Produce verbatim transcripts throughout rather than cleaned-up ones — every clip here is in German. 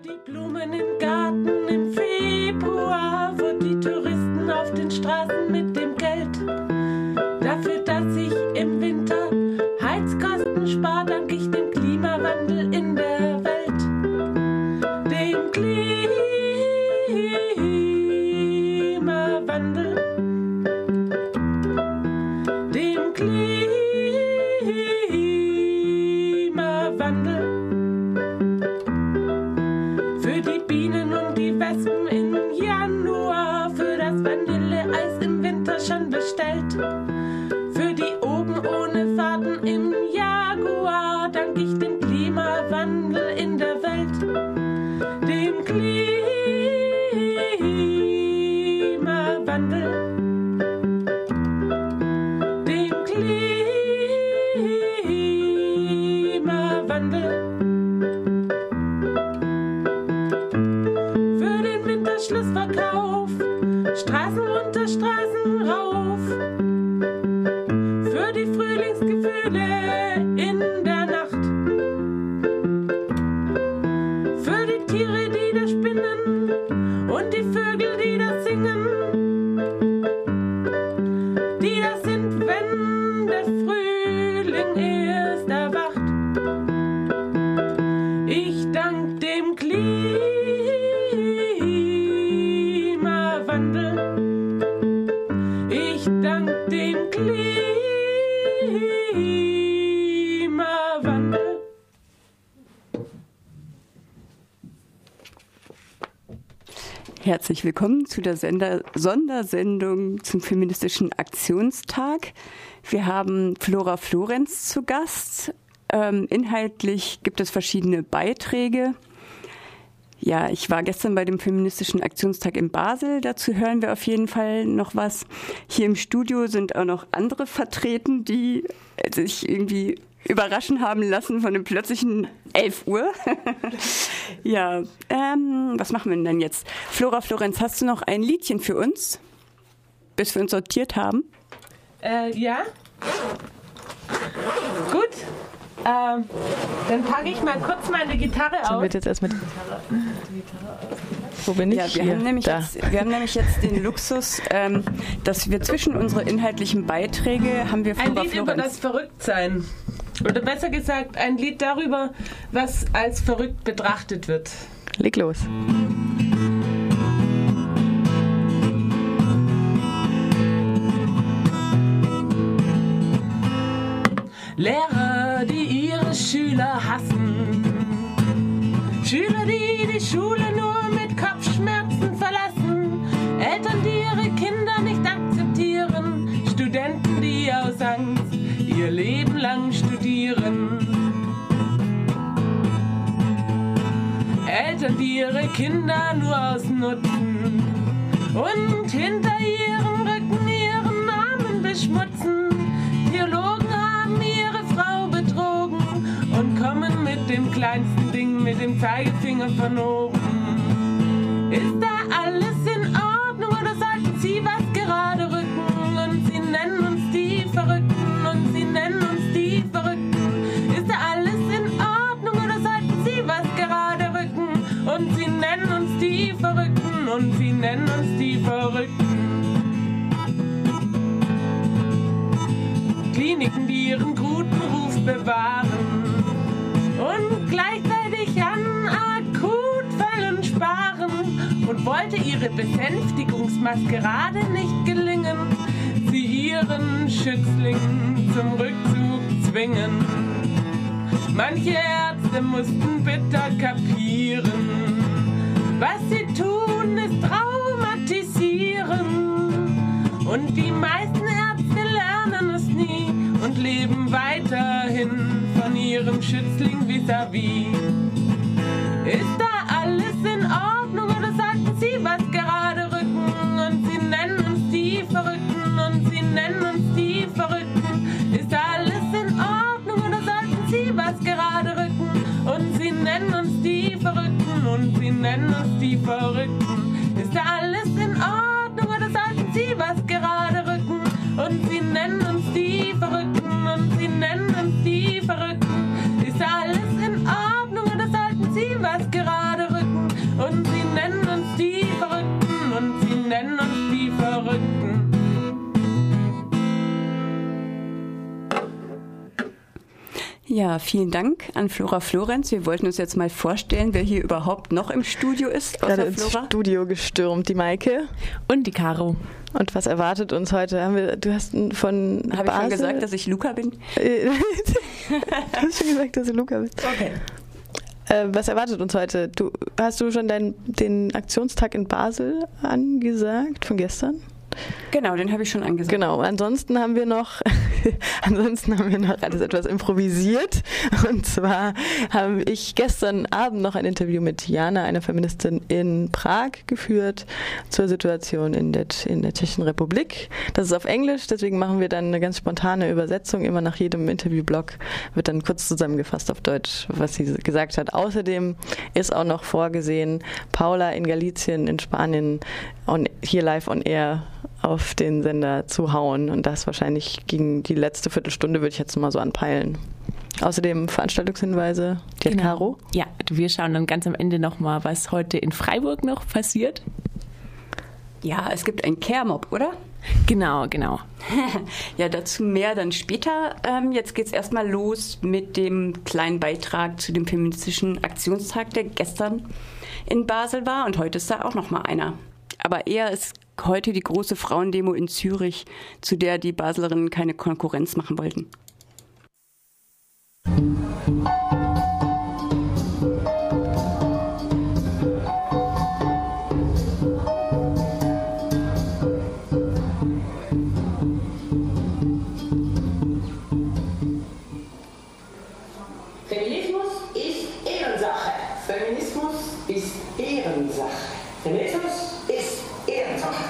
die Blumen im Garten im Februar, für die Touristen auf den Straßen mit dem Geld. Dafür, dass ich im Winter Heizkosten spare, dank ich dem Klimawandel in der Welt. Dem Klimawandel. Dem Klimawandel. Für die Bienen und die Wespen im Januar, für das Vanilleeis im Winter schon bestellt. Für die oben ohne Fahrten im Jaguar, dank ich dem Klimawandel in der Welt. Dem Klimawandel. Dem Klimawandel. Für den Winterschlussverkauf, Straßen runter, Straßen rauf. Für die Frühlingsgefühle in der Nacht. Für die Tiere, die da spinnen und die Vögel, die da singen. Die da sind, wenn der Frühling erst erwacht. Ich dank dem Klimawandel. Ich dank dem Klimawandel. Herzlich willkommen zu der Sender- Sondersendung zum Feministischen Aktionstag. Wir haben Flora Florenz zu Gast. Ähm, inhaltlich gibt es verschiedene Beiträge. Ja, ich war gestern bei dem Feministischen Aktionstag in Basel. Dazu hören wir auf jeden Fall noch was. Hier im Studio sind auch noch andere vertreten, die sich irgendwie überraschen haben lassen von dem plötzlichen elf Uhr. Ja, ähm, was machen wir denn jetzt? Flora Florenz, hast du noch ein Liedchen für uns, bis wir uns sortiert haben? Äh, ja. Gut. Ähm, dann packe ich mal kurz meine Gitarre aus. Dann wird jetzt erst mit Wo bin ich? Ja, wir, Hier. haben nämlich jetzt, wir haben nämlich jetzt den Luxus, ähm, dass wir zwischen unsere inhaltlichen Beiträge haben wir Flora Ein Lied Florenz. über das Verrücktsein. Oder besser gesagt, ein Lied darüber, was als verrückt betrachtet wird. Leg los. Lehrer, die ihre Schüler hassen. Schüler, die die Schule nur mit Kopfschmerzen verlassen. Eltern, die ihre Kinder nicht akzeptieren. Studenten, die aus Angst ihr Leben lang studieren. Eltern, die ihre Kinder nur ausnutzen und hinter ihrem Rücken ihren Namen beschmutzen. Theologen haben ihre Frau betrogen und kommen mit dem kleinsten Ding, mit dem Zeigefinger von oben. Ist da alles in Ordnung oder sollten sie was gerade rücken? Und sie nennen uns die Verrückten und sie nennen uns die Verrückten. Ist da alles in Ordnung oder sollten sie was gerade rücken? Und sie nennen uns die Verrückten und sie nennen uns die Verrückten. Kliniken, die ihren guten Ruf bewahren und gleichzeitig an Akutfällen sparen. Und wollte ihre Besänftigungsmaskerade nicht gelingen, sie ihren Schützling zum Rückzug zwingen. Manche Ärzte mussten bitter kapieren, was sie tun ist traumatisieren. Und die meisten Ärzte lernen es nie und leben weiterhin von ihrem Schützling vis-à-vis. Ist da alles in Ordnung oder sollten sie was gerade rücken? Und sie nennen uns die Verrückten und sie nennen uns die Verrückten. Ist da alles in Ordnung oder sollten sie was gerade rücken? Und sie nennen uns die Verrückten und sie nennen uns die Verrückten. Ist da alles in Ordnung oder sollten sie was gerade rücken? Und sie nennen uns die Verrückten und sie nennen uns die Verrückten. Ist da alles in Ordnung oder sollten sie was gerade rücken? Ja, vielen Dank an Flora Florenz. Wir wollten uns jetzt mal vorstellen, wer hier überhaupt noch im Studio ist. Gerade ins Studio gestürmt, die Maike. Und die Caro. Und was erwartet uns heute? Haben wir, du hast von Habe ich schon gesagt, dass ich Luca bin? du hast schon gesagt, dass du Luca bist. Okay. Äh, was erwartet uns heute? Du, hast du schon dein, den Aktionstag in Basel angesagt von gestern? Genau, den habe ich schon angesagt. Genau, ansonsten haben wir noch ansonsten haben wir noch alles etwas improvisiert. Und zwar habe ich gestern Abend noch ein Interview mit Jana, einer Feministin in Prag, geführt zur Situation in der, in der Tschechischen Republik. Das ist auf Englisch, deswegen machen wir dann eine ganz spontane Übersetzung. Immer nach jedem Interviewblock wird dann kurz zusammengefasst auf Deutsch, was sie gesagt hat. Außerdem ist auch noch vorgesehen, Paula in Galicien in Spanien on, hier live on air auf den Sender zu hauen. Und das wahrscheinlich gegen die letzte Viertelstunde würde ich jetzt mal so anpeilen. Außerdem Veranstaltungshinweise, die hat Caro. Ja, wir schauen dann ganz am Ende nochmal, was heute in Freiburg noch passiert. Ja, es gibt ein Care-Mob, oder? Genau, genau. Ja, dazu mehr dann später. Ähm, jetzt geht's erstmal los mit dem kleinen Beitrag zu dem feministischen Aktionstag, der gestern in Basel war. Und heute ist da auch noch mal einer. Aber eher ist heute die große Frauendemo in Zürich, zu der die Baslerinnen keine Konkurrenz machen wollten. Feminismus ist Ehrensache. Feminismus ist Ehrensache. Feminismus ist Ehrensache.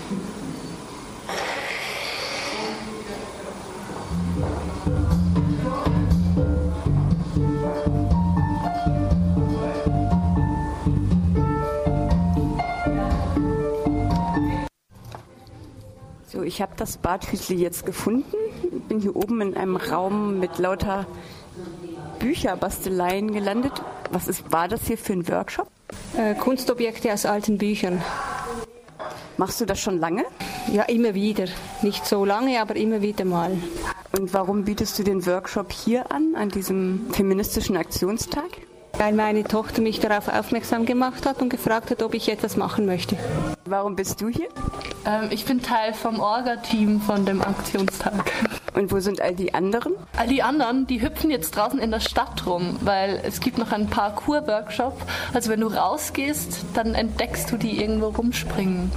So, ich habe das Badhüsli jetzt gefunden. Bin hier oben in einem Raum mit lauter Bücherbasteleien gelandet. Was ist, war das hier für ein Workshop? Äh, Kunstobjekte aus alten Büchern. Machst du das schon lange? Ja, immer wieder. Nicht so lange, aber immer wieder mal. Und warum bietest du den Workshop hier an, an diesem feministischen Aktionstag? Weil meine Tochter mich darauf aufmerksam gemacht hat und gefragt hat, ob ich etwas machen möchte. Warum bist du hier? Ähm, ich bin Teil vom Orga-Team von dem Aktionstag. Und wo sind all die anderen? All die anderen, die hüpfen jetzt draußen in der Stadt rum, weil es gibt noch einen Parkour-Workshop. Also wenn du rausgehst, dann entdeckst du die irgendwo rumspringen.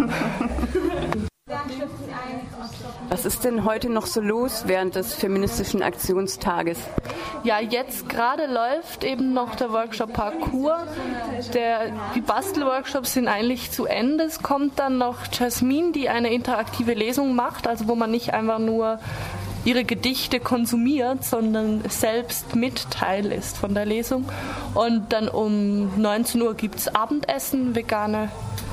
Was ist denn heute noch so los während des feministischen Aktionstages? Ja, jetzt gerade läuft eben noch der Workshop Parkour. Der, die Bastelworkshops sind eigentlich zu Ende. Es kommt dann noch Jasmin, die eine interaktive Lesung macht, also wo man nicht einfach nur ihre Gedichte konsumiert, sondern selbst mit Teil ist von der Lesung. Und dann um neunzehn Uhr gibt es Abendessen, vegane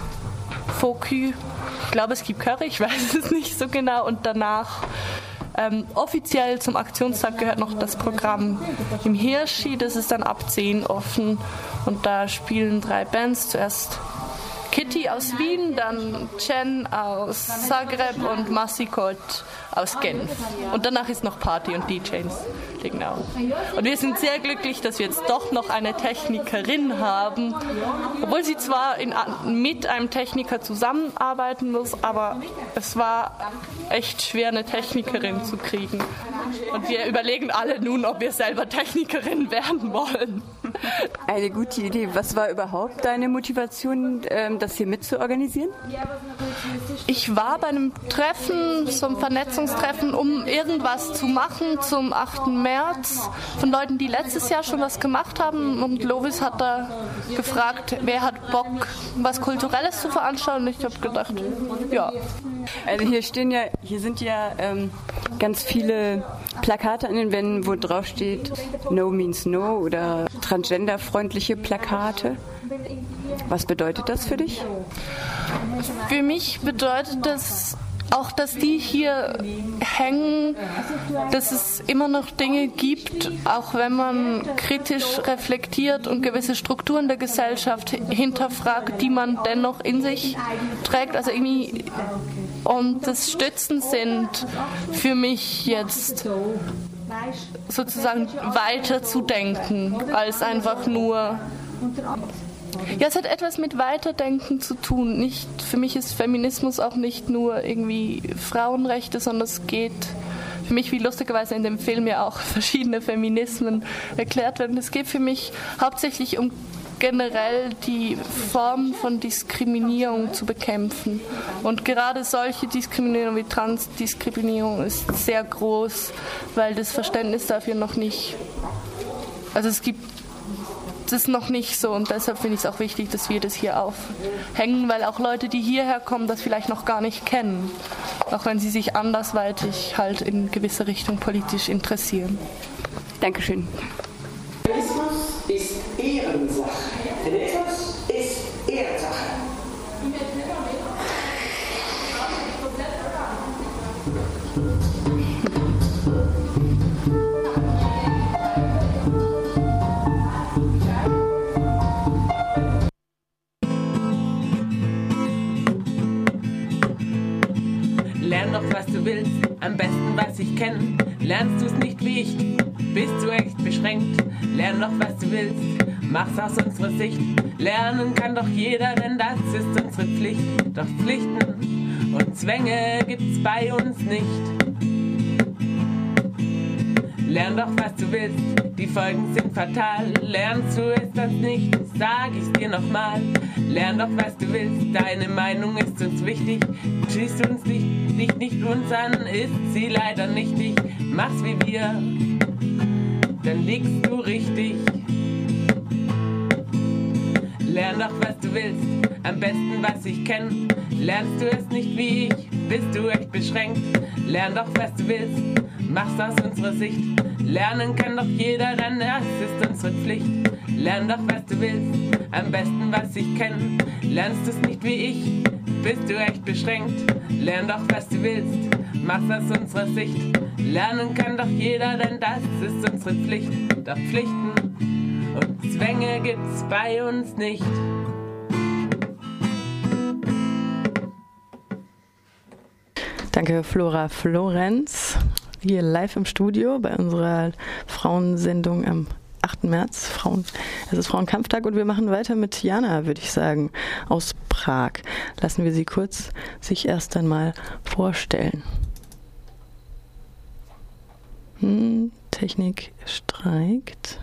Fokü. Ich glaube, es gibt Curry, ich weiß es nicht so genau. Und danach ähm, offiziell zum Aktionstag gehört noch das Programm im Hirschi. Das ist dann ab zehn offen. Und da spielen drei Bands. Zuerst Kitty aus Wien, dann Chen aus Zagreb und Massikot aus Genf. Und danach ist noch Party und D Js. Genau. Und wir sind sehr glücklich, dass wir jetzt doch noch eine Technikerin haben, obwohl sie zwar in, mit einem Techniker zusammenarbeiten muss, aber es war echt schwer, eine Technikerin zu kriegen. Und wir überlegen alle nun, ob wir selber Technikerin werden wollen. Eine gute Idee. Was war überhaupt deine Motivation, das hier mitzuorganisieren? Ich war bei einem Treffen, so einem Vernetzungstreffen, um irgendwas zu machen zum achten März von Leuten, die letztes Jahr schon was gemacht haben. Und Lovis hat da gefragt, wer hat Bock, was Kulturelles zu veranstalten. Und ich habe gedacht, ja. Also hier stehen ja, hier sind ja ähm, ganz viele Plakate an den Wänden, wo drauf steht No means no oder transgenderfreundliche Plakate. Was bedeutet das für dich? Für mich bedeutet das auch, dass die hier hängen, dass es immer noch Dinge gibt, auch wenn man kritisch reflektiert und gewisse Strukturen der Gesellschaft hinterfragt, die man dennoch in sich trägt. Also irgendwie, und das Stützen sind für mich jetzt sozusagen weiterzudenken, als einfach nur... Ja, es hat etwas mit Weiterdenken zu tun. Nicht, für mich ist Feminismus auch nicht nur irgendwie Frauenrechte, sondern es geht für mich, wie lustigerweise in dem Film ja auch verschiedene Feminismen erklärt werden, es geht für mich hauptsächlich um generell die Form von Diskriminierung zu bekämpfen. Und gerade solche Diskriminierung wie Transdiskriminierung ist sehr groß, weil das Verständnis dafür noch nicht, also es gibt das ist noch nicht so und deshalb finde ich es auch wichtig, dass wir das hier aufhängen, weil auch Leute, die hierher kommen, das vielleicht noch gar nicht kennen, auch wenn sie sich andersweitig halt in gewisser Richtung politisch interessieren. Dankeschön. Feminismus ist Ehrensache. Feminismus ist Ehrensache. Lern doch, was du willst, am besten, was ich kenne. Lernst du es nicht wie ich, bist du echt beschränkt. Lern doch, was du willst, mach's aus unserer Sicht. Lernen kann doch jeder, denn das ist unsere Pflicht. Doch Pflichten und Zwänge gibt's bei uns nicht. Lern doch, was du willst, die Folgen sind fatal. Lernst du es das nicht, sag ich's dir nochmal. Lern doch, was du willst, deine Meinung ist uns wichtig. Schließt uns nicht, nicht, nicht uns an, ist sie leider nichtig. Mach's wie wir, dann liegst du richtig. Lern doch, was du willst, am besten, was ich kenn. Lernst du es nicht wie ich, bist du echt beschränkt. Lern doch, was du willst, mach's aus unserer Sicht. Lernen kann doch jeder, denn das ist unsere Pflicht. Lern doch, was du willst, am besten, was ich kenn. Lernst du's nicht wie ich, bist du echt beschränkt. Lern doch, was du willst, mach's aus unserer Sicht. Lernen kann doch jeder, denn das ist unsere Pflicht. Doch Pflichten und Zwänge gibt's bei uns nicht. Danke, Flora Florenz. Hier live im Studio bei unserer Frauensendung am achten März. Frauen, es ist Frauenkampftag und wir machen weiter mit Jana, würde ich sagen, aus Prag. Lassen wir sie kurz sich erst einmal vorstellen. Hm, Technik streikt.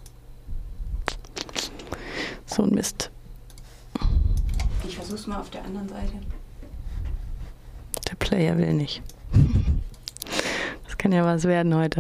So ein Mist. Ich versuch's mal auf der anderen Seite. Der Player will nicht. Das kann ja was werden heute.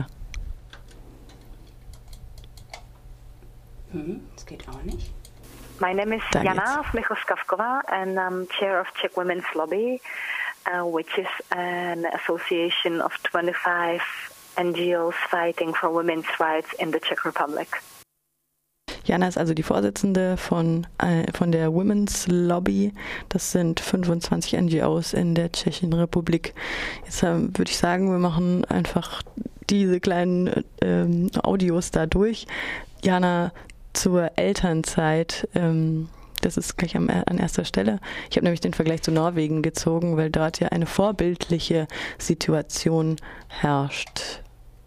Hm, das geht auch nicht. My name is Da Jana Smichos-Kavkova and I'm chair of Czech Women's Lobby, uh, which is an association of twenty-five N G Os fighting for women's rights in the Czech Republic. Jana ist also die Vorsitzende von, äh, von der Women's Lobby. Das sind fünfundzwanzig N G Os in der Tschechischen Republik. Jetzt äh, würde ich sagen, wir machen einfach diese kleinen ähm, Audios da durch. Jana, zur Elternzeit, ähm, das ist gleich am, an erster Stelle. Ich habe nämlich den Vergleich zu Norwegen gezogen, weil dort ja eine vorbildliche Situation herrscht.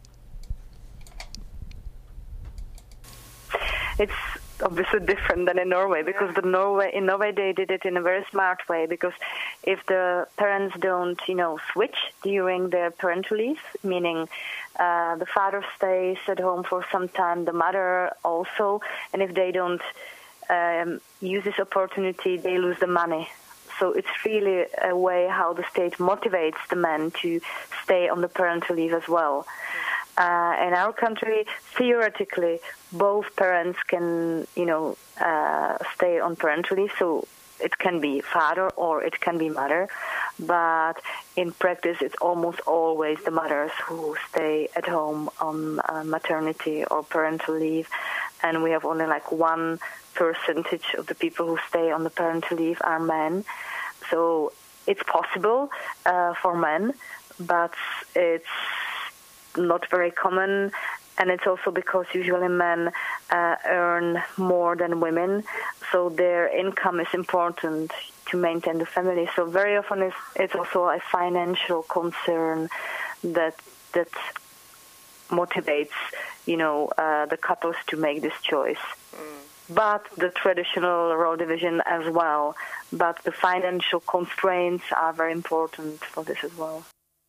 It's obviously different than in Norway because the Norway in Norway they did it in a very smart way because if the parents don't, you know, switch during their parental leave, meaning uh, the father stays at home for some time, the mother also, and if they don't um, use this opportunity, they lose the money. So it's really a way how the state motivates the men to stay on the parental leave as well. Uh, in our country, theoretically, both parents can, you know, uh, stay on parental leave. So it can be father or it can be mother. But in practice, it's almost always the mothers who stay at home on uh, maternity or parental leave. And we have only like one percentage of the people who stay on the parental leave are men. So it's possible uh, for men, but it's not very common, and it's also because usually men uh, earn more than women, so their income is important to maintain the family. So very often it's, it's also a financial concern that that motivates, you know, uh, the couples to make this choice. Mm. But the traditional role division as well. But the financial constraints are very important for this as well.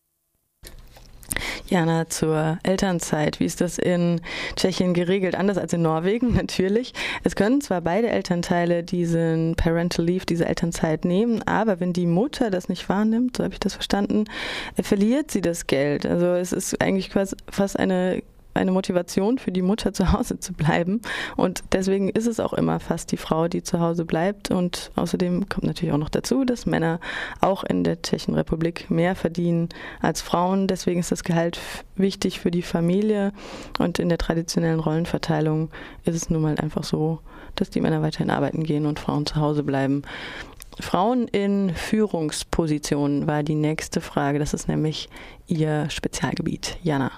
Jana, zur Elternzeit. Wie ist das in Tschechien geregelt? Anders als in Norwegen natürlich. Es können zwar beide Elternteile diesen Parental Leave, diese Elternzeit nehmen, aber wenn die Mutter das nicht wahrnimmt, so habe ich das verstanden, verliert sie das Geld. Also es ist eigentlich quasi fast eine eine Motivation für die Mutter, zu Hause zu bleiben. Und deswegen ist es auch immer fast die Frau, die zu Hause bleibt. Und außerdem kommt natürlich auch noch dazu, dass Männer auch in der Tschechenrepublik mehr verdienen als Frauen. Deswegen ist das Gehalt wichtig für die Familie. Und in der traditionellen Rollenverteilung ist es nun mal einfach so, dass die Männer weiterhin arbeiten gehen und Frauen zu Hause bleiben. Frauen in Führungspositionen war die nächste Frage. Das ist nämlich ihr Spezialgebiet. Jana.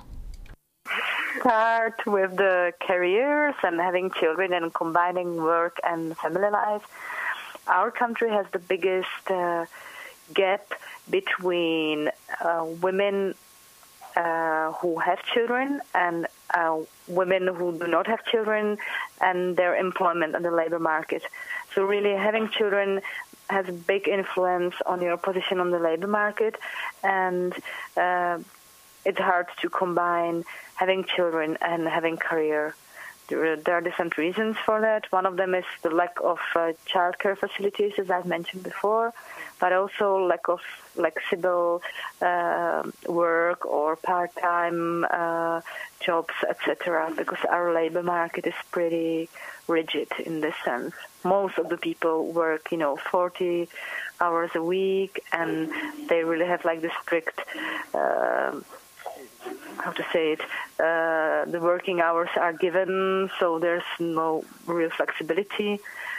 Start with the careers and having children and combining work and family life. Our country has the biggest uh, gap between uh, women uh, who have children and uh, women who do not have children and their employment on the labor market. So really having children has a big influence on your position on the labor market, and uh, it's hard to combine having children and having career. There are different reasons for that. One of them is the lack of uh, childcare facilities, as I've mentioned before, but also lack of flexible uh, work or part-time uh, jobs, et cetera, because our labor market is pretty rigid in this sense. Most of the people work, you know, forty hours a week, and they really have like the strict uh, how to say it, uh, the working hours are given, so there's no real flexibility.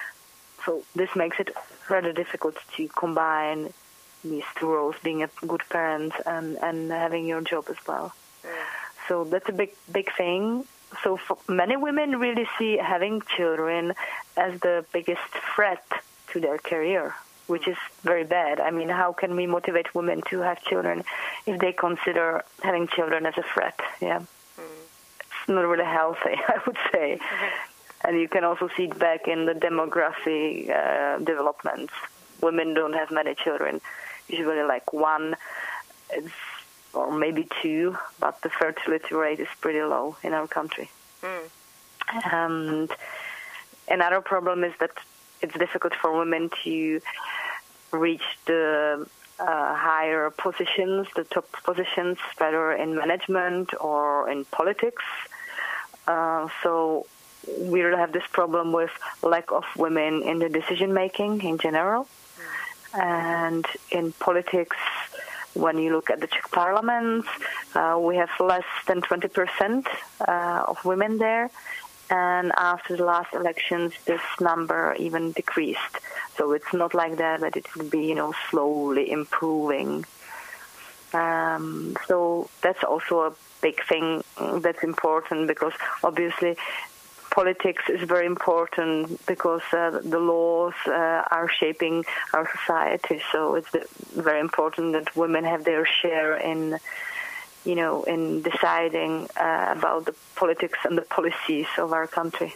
So this makes it rather difficult to combine these two roles, being a good parent and, and having your job as well. Yeah. So that's a big, big thing. So for many women really see having children as the biggest threat to their career, which is very bad. I mean, how can we motivate women to have children if they consider having children as a threat? Yeah. Mm. It's not really healthy, I would say. Mm-hmm. And you can also see it back in the demography uh, developments. Women don't have many children, usually like one it's, or maybe two, but the fertility rate is pretty low in our country. Mm. And another problem is that it's difficult for women to reach the uh, higher positions, the top positions, whether in management or in politics. Uh, so we really have this problem with lack of women in the decision-making in general. Mm. And in politics, when you look at the Czech parliament, uh, we have less than twenty percent uh, of women there. And after the last elections, this number even decreased. So it's not like that, but it will be, you know, slowly improving. Um, so that's also a big thing that's important, because obviously politics is very important, because uh, the laws uh, are shaping our society. So it's very important that women have their share in, you know, in deciding uh, about the politics and the policies of our country.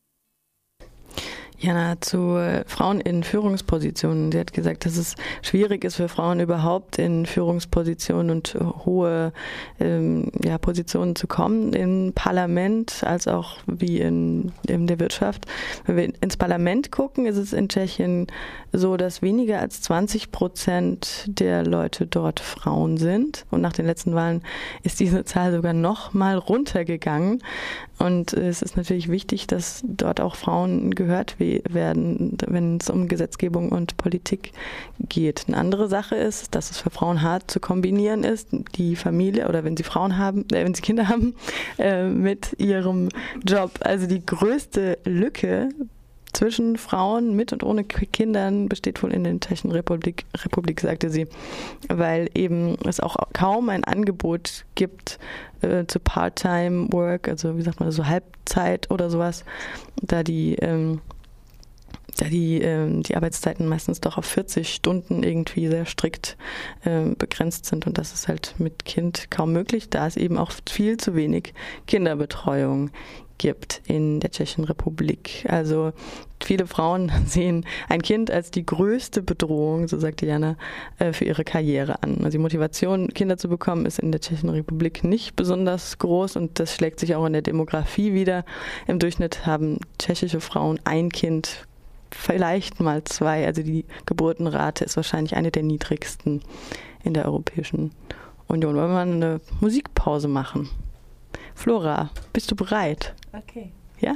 Jana, zu äh, Frauen in Führungspositionen. Sie hat gesagt, dass es schwierig ist für Frauen überhaupt in Führungspositionen und äh, hohe ähm, ja, Positionen zu kommen, im Parlament als auch wie in, in der Wirtschaft. Wenn wir ins Parlament gucken, ist es in Tschechien so, dass weniger als zwanzig Prozent der Leute dort Frauen sind. Und nach den letzten Wahlen ist diese Zahl sogar noch mal runtergegangen. Und es ist natürlich wichtig, dass dort auch Frauen gehört werden, wenn es um Gesetzgebung und Politik geht. Eine andere Sache ist, dass es für Frauen hart zu kombinieren ist, die Familie oder wenn sie Frauen haben, äh, wenn sie Kinder haben, äh, mit ihrem Job. Also die größte Lücke zwischen Frauen mit und ohne Kindern besteht wohl in der Tschechenrepublik, Republik, sagte sie, weil eben es auch kaum ein Angebot gibt äh, zu Part-Time-Work, also wie sagt man, so Halbzeit oder sowas, da die ähm, da die, äh, die Arbeitszeiten meistens doch auf vierzig Stunden irgendwie sehr strikt äh, begrenzt sind. Und das ist halt mit Kind kaum möglich, da es eben auch viel zu wenig Kinderbetreuung gibt in der Tschechischen Republik. Also viele Frauen sehen ein Kind als die größte Bedrohung, so sagte Jana, für ihre Karriere an. Also die Motivation, Kinder zu bekommen, ist in der Tschechischen Republik nicht besonders groß und das schlägt sich auch in der Demografie wieder. Im Durchschnitt haben tschechische Frauen ein Kind, vielleicht mal zwei. Also die Geburtenrate ist wahrscheinlich eine der niedrigsten in der Europäischen Union. Wollen wir mal eine Musikpause machen? Flora, bist du bereit? Okay. Ja?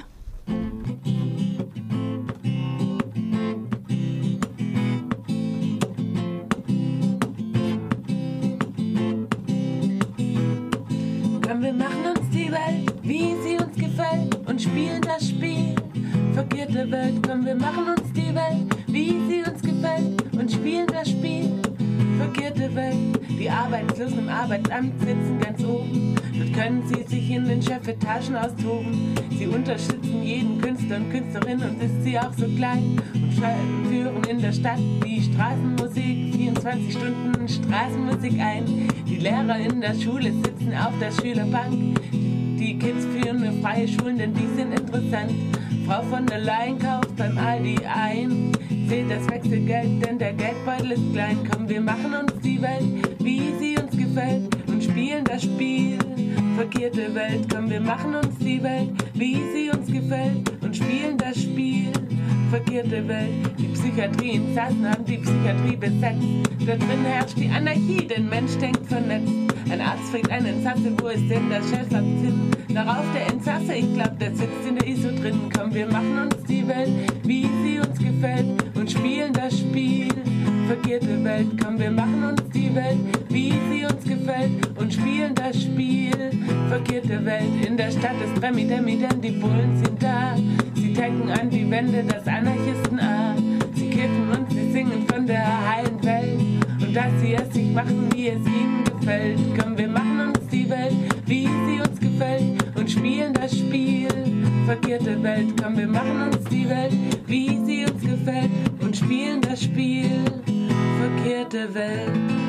Komm, wir machen uns die Welt, wie sie uns gefällt und spielen das Spiel. Verkehrte Welt, komm, wir machen uns die Welt, wie sie uns gefällt und spielen das Spiel. Verkehrte Welt, die Arbeitslosen im Arbeitsamt sitzen ganz oben. Dort können sie sich in den Chefetagen austoben. Sie unterstützen jeden Künstler und Künstlerin und ist sie auch so klein. Und führen in der Stadt die Straßenmusik, vierundzwanzig Stunden Straßenmusik ein. Die Lehrer in der Schule sitzen auf der Schülerbank. Die Kids führen eine freie Schulen, denn die sind interessant. Frau von der Leyen kauft beim Aldi ein. Seht das Wechselgeld, denn der Geldbeutel ist klein. Komm, wir machen uns die Welt, wie sie uns gefällt und spielen das Spiel. Verkehrte Welt, komm, wir machen uns die Welt, wie sie uns gefällt und spielen das Spiel. Verkehrte Welt, die Psychiatrie-Insassen haben die Psychiatrie besetzt. Da drin herrscht die Anarchie, denn Mensch denkt vernetzt. Ein Arzt fragt einen Insasse, wo ist denn der Chefarztin? Darauf der Insasse, ich glaub, der sitzt in der I S O drin. Komm, wir machen uns die Welt, wie sie uns gefällt und spielen das Spiel. Verkehrte Welt, komm, wir machen uns die Welt, wie sie uns gefällt und spielen das Spiel. Verkehrte Welt, in der Stadt ist Remi Demi, denn die Bullen sind da. Sie tacken an die Wände das Anarchisten an. Sie kiffen und sie singen von der heilen Welt. Und dass sie es sich machen, wie es ihnen gefällt. Komm, wir machen uns die Welt, wie sie uns gefällt und spielen das Spiel. Verkehrte Welt, komm, wir machen uns die Welt, wie sie uns gefällt und spielen das Spiel. Verkehrte Welt.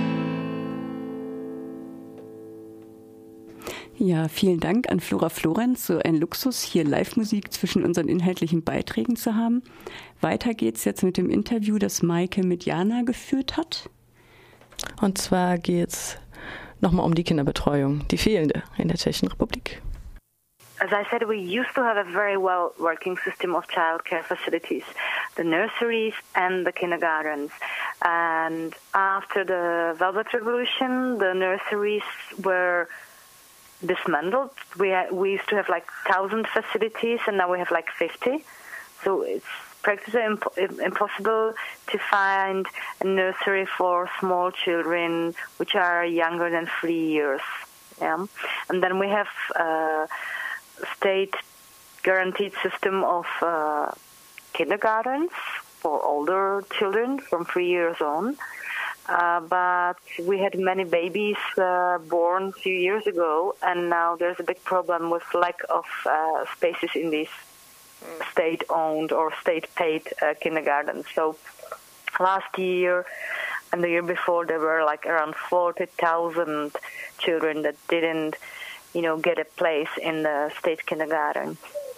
Ja, vielen Dank an Flora Florenz. So ein Luxus, hier Live-Musik zwischen unseren inhaltlichen Beiträgen zu haben. Weiter geht's jetzt mit dem Interview, das Maike mit Jana geführt hat. Und zwar geht's nochmal um die Kinderbetreuung, die fehlende in der Tschechischen Republik. As I said, we used to have a very well working system of childcare facilities, the nurseries and the kindergartens. And after the Velvet Revolution, the nurseries were dismantled. We had, we used to have like one thousand facilities, and now we have like fifty. So it's practically imp- impossible to find a nursery for small children which are younger than three years. Yeah, and then we have a state guaranteed system of uh, kindergartens for older children from three years on. Uh, but we had many babies uh, born a few years ago, and now there's a big problem with lack of uh, spaces in these state-owned or state-paid uh, kindergartens. So last year and the year before, there were like around forty thousand children that didn't, you know, get a place in the state kindergarten.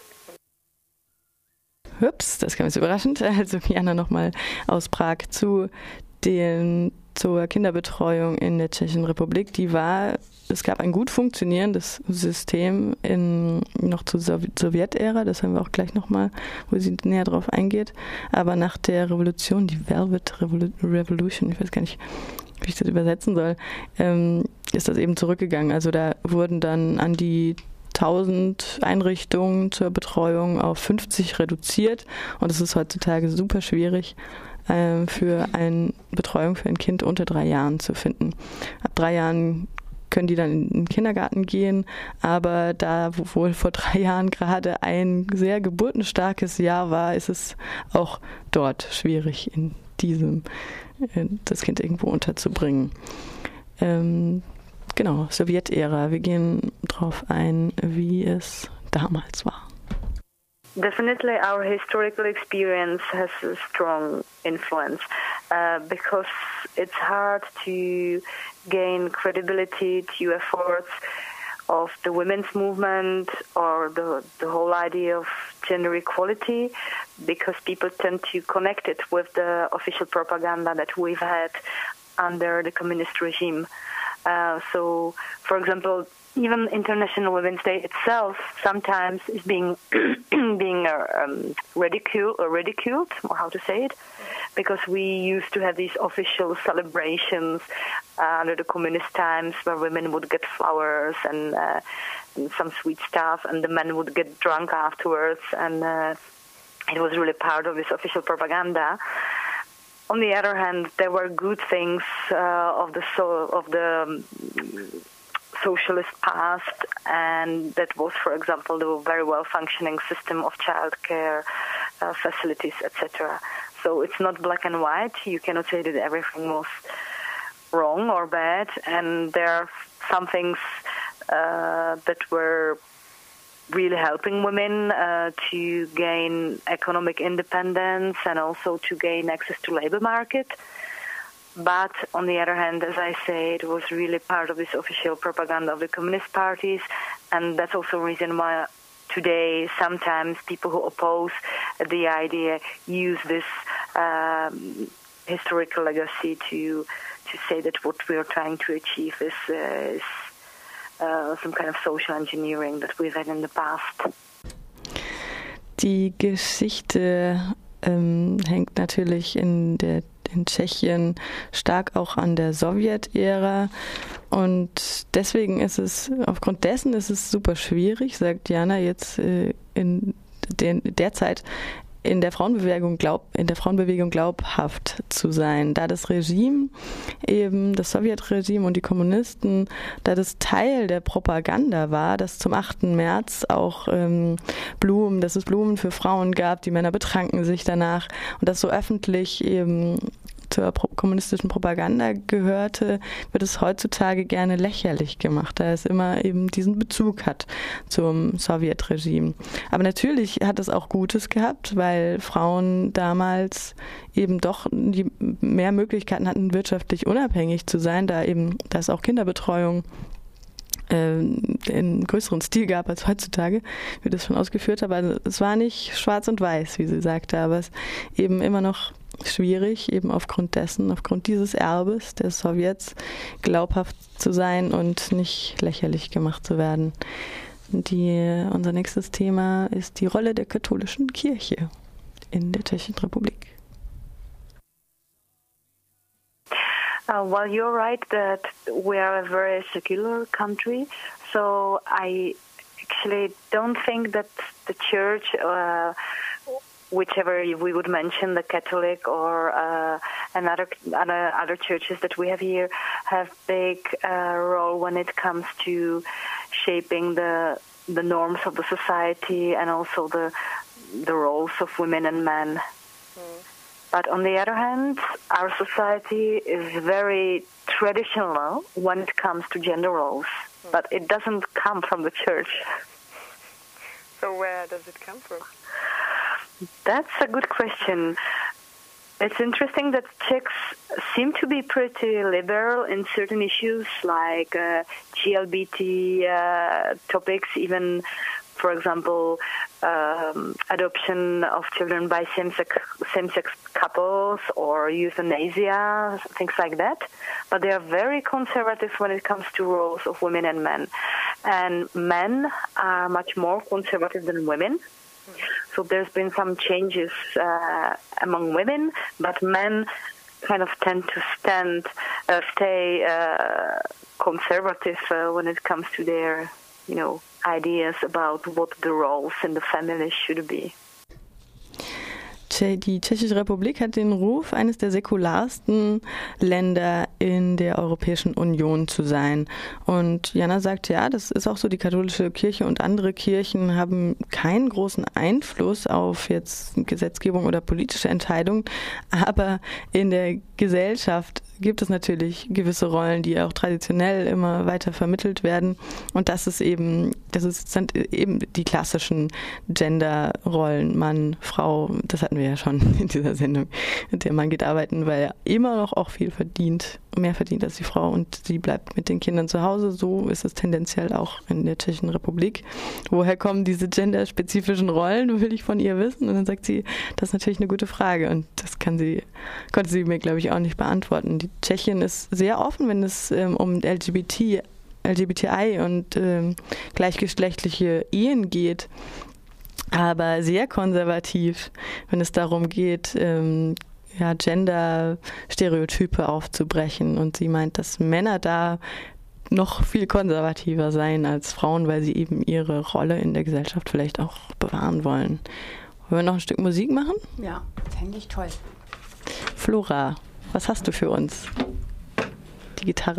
Ups, das kam jetzt überraschend. Also Jana nochmal aus Prag zu den, zur Kinderbetreuung in der Tschechischen Republik. Die war, es gab ein gut funktionierendes System in, noch zur Sowjetära, das haben wir auch gleich nochmal, wo sie näher drauf eingeht. Aber nach der Revolution, die Velvet Revolution, ich weiß gar nicht, wie ich das übersetzen soll, ähm, ist das eben zurückgegangen. Also da wurden dann an die tausend Einrichtungen zur Betreuung auf fünfzig reduziert und es ist heutzutage super schwierig, äh, für eine Betreuung für ein Kind unter drei Jahren zu finden. Ab drei Jahren können die dann in den Kindergarten gehen, aber da wohl vor drei Jahren gerade ein sehr geburtenstarkes Jahr war, ist es auch dort schwierig, in diesem äh, das Kind irgendwo unterzubringen. Ähm, Genau, Sowjetära. Wir gehen drauf ein, wie es damals war. definitely our historical experience has a strong influence uh, because it's hard to gain credibility to efforts of the women's movement or the, the whole idea of gender equality, because people tend to connect it with the official propaganda that we've had under the communist regime. Uh, so, for example, even International Women's Day itself sometimes is being being uh, um, ridiculed or ridiculed, or how to say it, because we used to have these official celebrations uh, under the communist times where women would get flowers and, uh, and some sweet stuff, and the men would get drunk afterwards, and uh, it was really part of this official propaganda. On the other hand, there were good things uh, of the so, of the um, socialist past, and that was, for example, the very well-functioning system of childcare uh, facilities, et cetera. So it's not black and white. You cannot say that everything was wrong or bad, and there are some things uh, that were really helping women uh, to gain economic independence and also to gain access to labor market. But on the other hand, as I say, it was really part of this official propaganda of the communist parties, and that's also a reason why today sometimes people who oppose the idea use this um, historical legacy to to say that what we are trying to achieve is, uh, is uh, some kind of social engineering that we've had in the past. Die Geschichte ähm, hängt natürlich in der in Tschechien stark auch an der Sowjetära, und deswegen ist es, aufgrund dessen ist es super schwierig, sagt Jana, jetzt äh, in den, derzeit in der Frauenbewegung glaub, in der Frauenbewegung glaubhaft zu sein, da das Regime, eben das Sowjetregime und die Kommunisten, da das Teil der Propaganda war, dass zum achten März auch ähm, Blumen, dass es Blumen für Frauen gab, die Männer betranken sich danach, und das so öffentlich eben zur pro- kommunistischen Propaganda gehörte, wird es heutzutage gerne lächerlich gemacht, da es immer eben diesen Bezug hat zum Sowjetregime. Aber natürlich hat es auch Gutes gehabt, weil Frauen damals eben doch die mehr Möglichkeiten hatten, wirtschaftlich unabhängig zu sein, da eben, da es auch Kinderbetreuung in größeren Stil gab als heutzutage, wie das schon ausgeführt habe. Also es war nicht schwarz und weiß, wie sie sagte, aber es eben immer noch schwierig, eben aufgrund dessen, aufgrund dieses Erbes der Sowjets glaubhaft zu sein und nicht lächerlich gemacht zu werden. Die, unser nächstes Thema ist die Rolle der katholischen Kirche in der Tschechischen Republik. Uh, well, you're right that we are a very secular country, so I actually don't think that the church, uh, whichever we would mention, the Catholic or uh, another other other churches that we have here, have big uh, role when it comes to shaping the the norms of the society and also the the roles of women and men. Mm. But on the other hand, our society is very traditional when it comes to gender roles, mm. but it doesn't come from the church. So where does it come from? That's a good question. It's interesting that Czechs seem to be pretty liberal in certain issues like uh, G L B T uh, topics, even, for example, um, adoption of children by same-sex, same-sex couples or euthanasia, things like that. But they are very conservative when it comes to roles of women and men. And men are much more conservative than women. So there's been some changes uh, among women, but men kind of tend to stand, uh, stay uh, conservative uh, when it comes to their, you know, ideas about what the roles in the family should be. Die Tschechische Republik hat den Ruf, eines der säkularsten Länder in der Europäischen Union zu sein. Und Jana sagt, ja, das ist auch so, die katholische Kirche und andere Kirchen haben keinen großen Einfluss auf jetzt Gesetzgebung oder politische Entscheidungen, aber in der Gesellschaft gibt es natürlich gewisse Rollen, die auch traditionell immer weiter vermittelt werden. Und das ist eben, das ist, sind eben die klassischen Gender-Rollen, Mann, Frau. Das hatten wir ja schon in dieser Sendung. Der Mann geht arbeiten, weil er immer noch auch viel verdient, mehr verdient als die Frau, und sie bleibt mit den Kindern zu Hause. So ist es tendenziell auch in der Tschechischen Republik. Woher kommen diese genderspezifischen Rollen, will ich von ihr wissen. Und dann sagt sie, das ist natürlich eine gute Frage. Und das kann sie, konnte sie mir, glaube ich, auch nicht beantworten. Die Tschechien ist sehr offen, wenn es ähm, um L G B T, L G B T I und ähm, gleichgeschlechtliche Ehen geht, aber sehr konservativ, wenn es darum geht, ähm, ja, Gender-Stereotype aufzubrechen. Und sie meint, dass Männer da noch viel konservativer seien als Frauen, weil sie eben ihre Rolle in der Gesellschaft vielleicht auch bewahren wollen. Wollen wir noch ein Stück Musik machen? Ja, fände ich toll. Flora, was hast du für uns? Die Gitarre.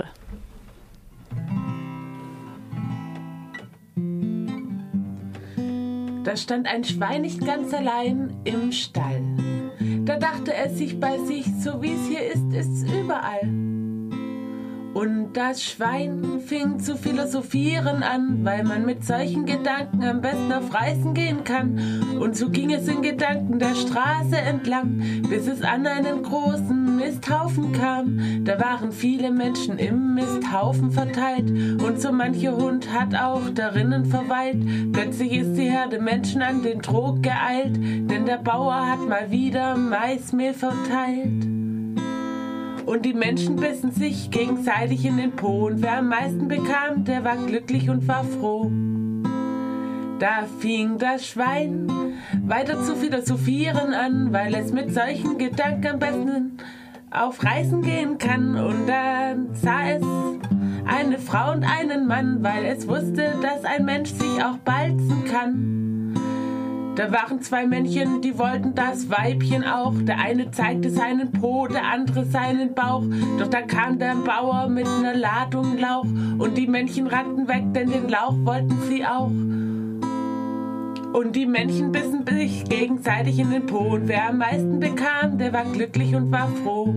Da stand ein Schwein nicht ganz allein im Stall. Da dachte es sich bei sich, so wie es hier ist, ist's überall. Und das Schwein fing zu philosophieren an, weil man mit solchen Gedanken am besten auf Reisen gehen kann. Und so ging es in Gedanken der Straße entlang, bis es an einen großen Misthaufen kam. Da waren viele Menschen im Misthaufen verteilt, und so mancher Hund hat auch darinnen verweilt. Plötzlich ist die Herde Menschen an den Trog geeilt, denn der Bauer hat mal wieder Maismehl verteilt. Und die Menschen bissen sich gegenseitig in den Po, und wer am meisten bekam, der war glücklich und war froh. Da fing das Schwein weiter zu philosophieren an, weil es mit solchen Gedanken am besten auf Reisen gehen kann. Und dann sah es eine Frau und einen Mann, weil es wusste, dass ein Mensch sich auch balzen kann. Da waren zwei Männchen, die wollten das Weibchen auch. Der eine zeigte seinen Po, der andere seinen Bauch. Doch da kam der Bauer mit einer Ladung Lauch, und die Männchen rannten weg, denn den Lauch wollten sie auch. Und die Männchen bissen sich gegenseitig in den Po, und wer am meisten bekam, der war glücklich und war froh.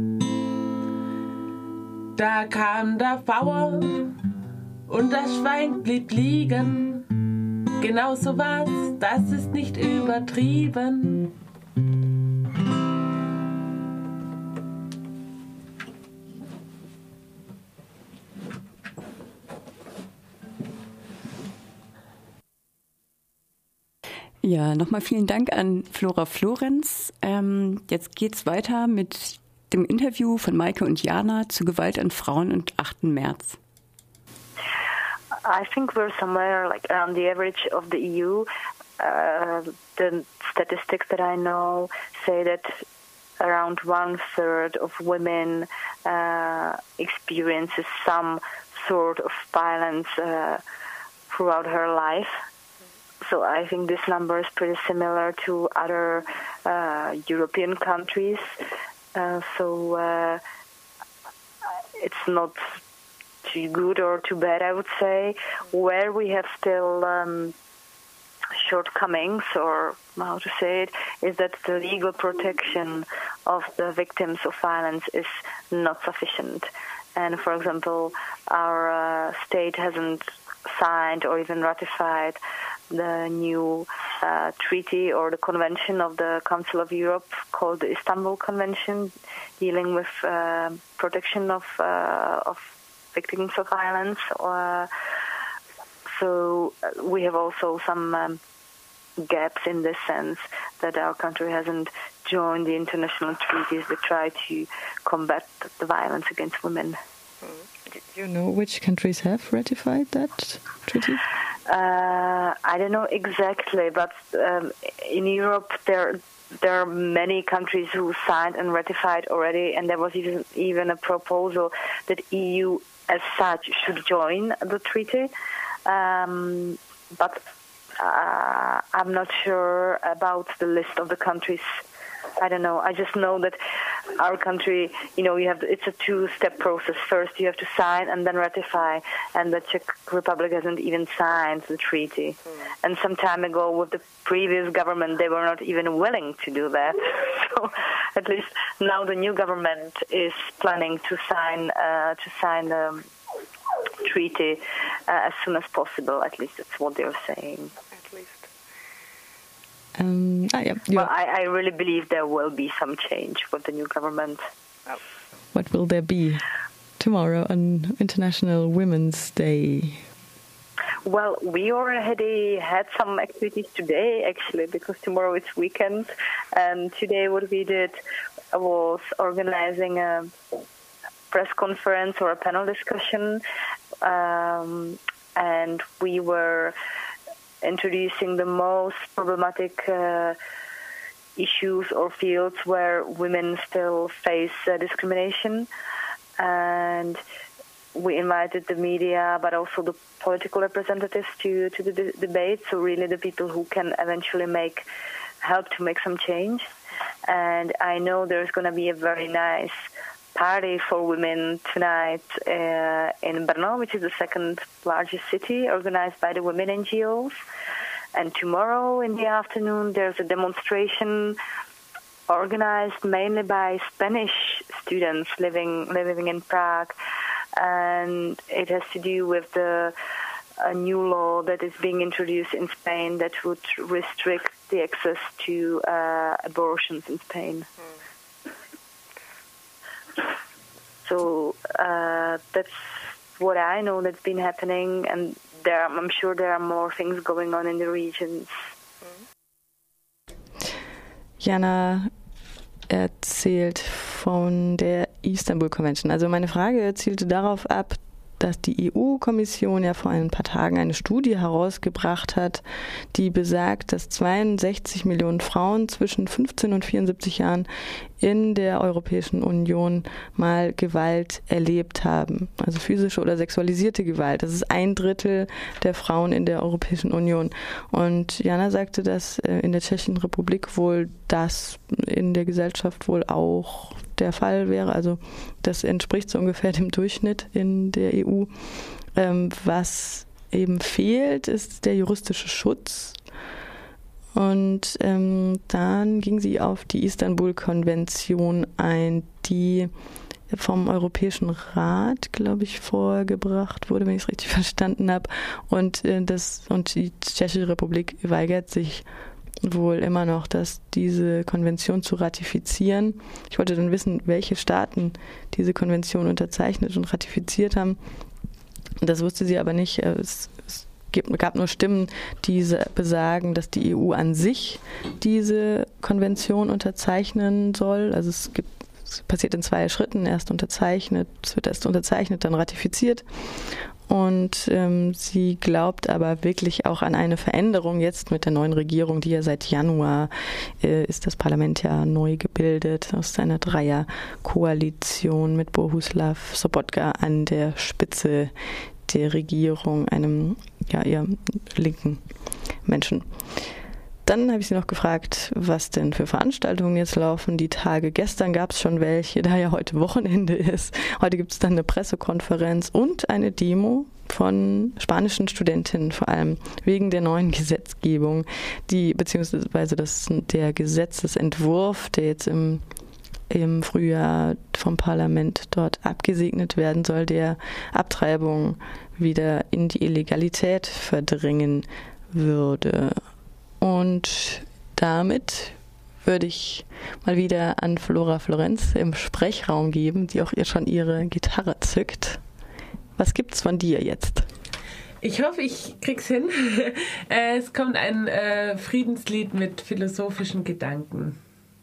Da kam der Bauer und das Schwein blieb liegen. Genau so war's, das ist nicht übertrieben. Ja, nochmal vielen Dank an Flora Florenz. Ähm, jetzt geht's weiter mit dem Interview von Maike und Jana zu Gewalt an Frauen und achten März. I think we're somewhere like around the average of the E U. Uh, the statistics that I know say that around one third of women uh, experiences some sort of violence uh, throughout her life. So I think this number is pretty similar to other uh, European countries. Uh, so uh, it's not too good or too bad, I would say. Where we have still um, shortcomings, or how to say it, is that the legal protection of the victims of violence is not sufficient. And for example, our uh, state hasn't signed or even ratified the new uh, treaty or the convention of the Council of Europe called the Istanbul Convention, dealing with uh, protection of uh, of victims of violence. Uh, so we have also some um, gaps in this sense that our country hasn't joined the international treaties that try to combat the violence against women. Do you know which countries have ratified that treaty? Uh, I don't know exactly, but um, in Europe there there are many countries who signed and ratified already, and there was even even a proposal that E U as such should join the treaty. Um, but uh, I'm not sure about the list of the countries. I don't know. I just know that our country, you know, you have it's a two-step process. First, you have to sign and then ratify, and the Czech Republic hasn't even signed the treaty. Mm. And some time ago, with the previous government, they were not even willing to do that. So, at least now the new government is planning to sign uh, to sign the treaty uh, as soon as possible. At least that's what they're saying. At least. Um, ah, yeah, well, I, I really believe there will be some change with the new government. What will there be tomorrow on International Women's Day? Well, we already had some activities today, actually, because tomorrow it's weekend. And today what we did was organizing a press conference or a panel discussion. Um, and we were introducing the most problematic uh, issues or fields where women still face uh, discrimination. And we invited the media, but also the political representatives to, to the de- debate, so really the people who can eventually make help to make some change. And I know there's going to be a very nice party for women tonight uh, in Brno, which is the second largest city, organized by the women N G Os. And tomorrow in the afternoon, there's a demonstration organized mainly by Spanish students living living in Prague. And it has to do with the a new law that is being introduced in Spain that would restrict the access to uh, abortions in Spain. Mm. So uh, that's what I know that's been happening, and there, I'm sure there are more things going on in the regions. Jana erzählt von der Istanbul Convention. Also meine Frage zielte darauf ab, dass die E U-Kommission ja vor ein paar Tagen eine Studie herausgebracht hat, die besagt, dass zweiundsechzig Millionen Frauen zwischen fünfzehn und vierundsiebzig Jahren in der Europäischen Union mal Gewalt erlebt haben. Also physische oder sexualisierte Gewalt. Das ist ein Drittel der Frauen in der Europäischen Union. Und Jana sagte, dass in der Tschechischen Republik wohl das in der Gesellschaft wohl auch der Fall wäre. Also das entspricht so ungefähr dem Durchschnitt in der E U. Ähm, was eben fehlt, ist der juristische Schutz. Und ähm, dann ging sie auf die Istanbul-Konvention ein, die vom Europäischen Rat, glaube ich, vorgebracht wurde, wenn ich es richtig verstanden habe. Und, äh, das, und die Tschechische Republik weigert sich wohl immer noch, dass diese Konvention zu ratifizieren. Ich wollte dann wissen, welche Staaten diese Konvention unterzeichnet und ratifiziert haben. Das wusste sie aber nicht. Es, es gab nur Stimmen, die besagen, dass die E U an sich diese Konvention unterzeichnen soll. Also es gibt, es passiert in zwei Schritten. Erst unterzeichnet, es wird erst unterzeichnet, dann ratifiziert. Und ähm, sie glaubt aber wirklich auch an eine Veränderung jetzt mit der neuen Regierung, die ja seit Januar äh, ist das Parlament ja neu gebildet aus einer Dreierkoalition mit Bohuslav Sobotka an der Spitze der Regierung, einem ja eher linken Menschen. Dann habe ich sie noch gefragt, was denn für Veranstaltungen jetzt laufen. Die Tage gestern gab es schon welche, da ja heute Wochenende ist. Heute gibt es dann eine Pressekonferenz und eine Demo von spanischen Studentinnen, vor allem wegen der neuen Gesetzgebung, die beziehungsweise das, der Gesetzesentwurf, der jetzt im, im Frühjahr vom Parlament dort abgesegnet werden soll, der Abtreibung wieder in die Illegalität verdrängen würde. Und damit würde ich mal wieder an Flora Florenz im Sprechraum geben, die auch ihr schon ihre Gitarre zückt. Was gibt's von dir jetzt? Ich hoffe, ich krieg's hin. Es kommt ein äh, Friedenslied mit philosophischen Gedanken.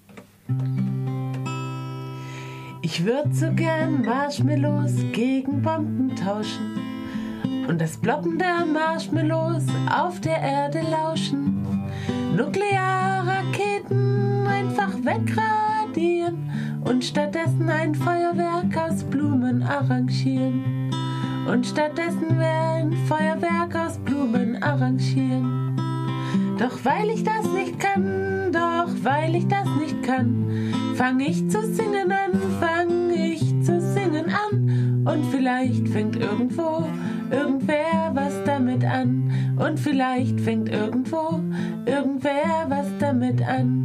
Ich würde so gern Marshmallows gegen Bomben tauschen und das Ploppen der Marshmallows auf der Erde lauschen. Nuklearraketen einfach wegradieren und stattdessen ein Feuerwerk aus Blumen arrangieren. Und stattdessen wir ein Feuerwerk aus Blumen arrangieren. Doch weil ich das nicht kann, doch Und weil ich das nicht kann, fang ich zu singen an, fang ich zu singen an. Und vielleicht fängt irgendwo irgendwer was damit an. Und vielleicht fängt irgendwo irgendwer was damit an.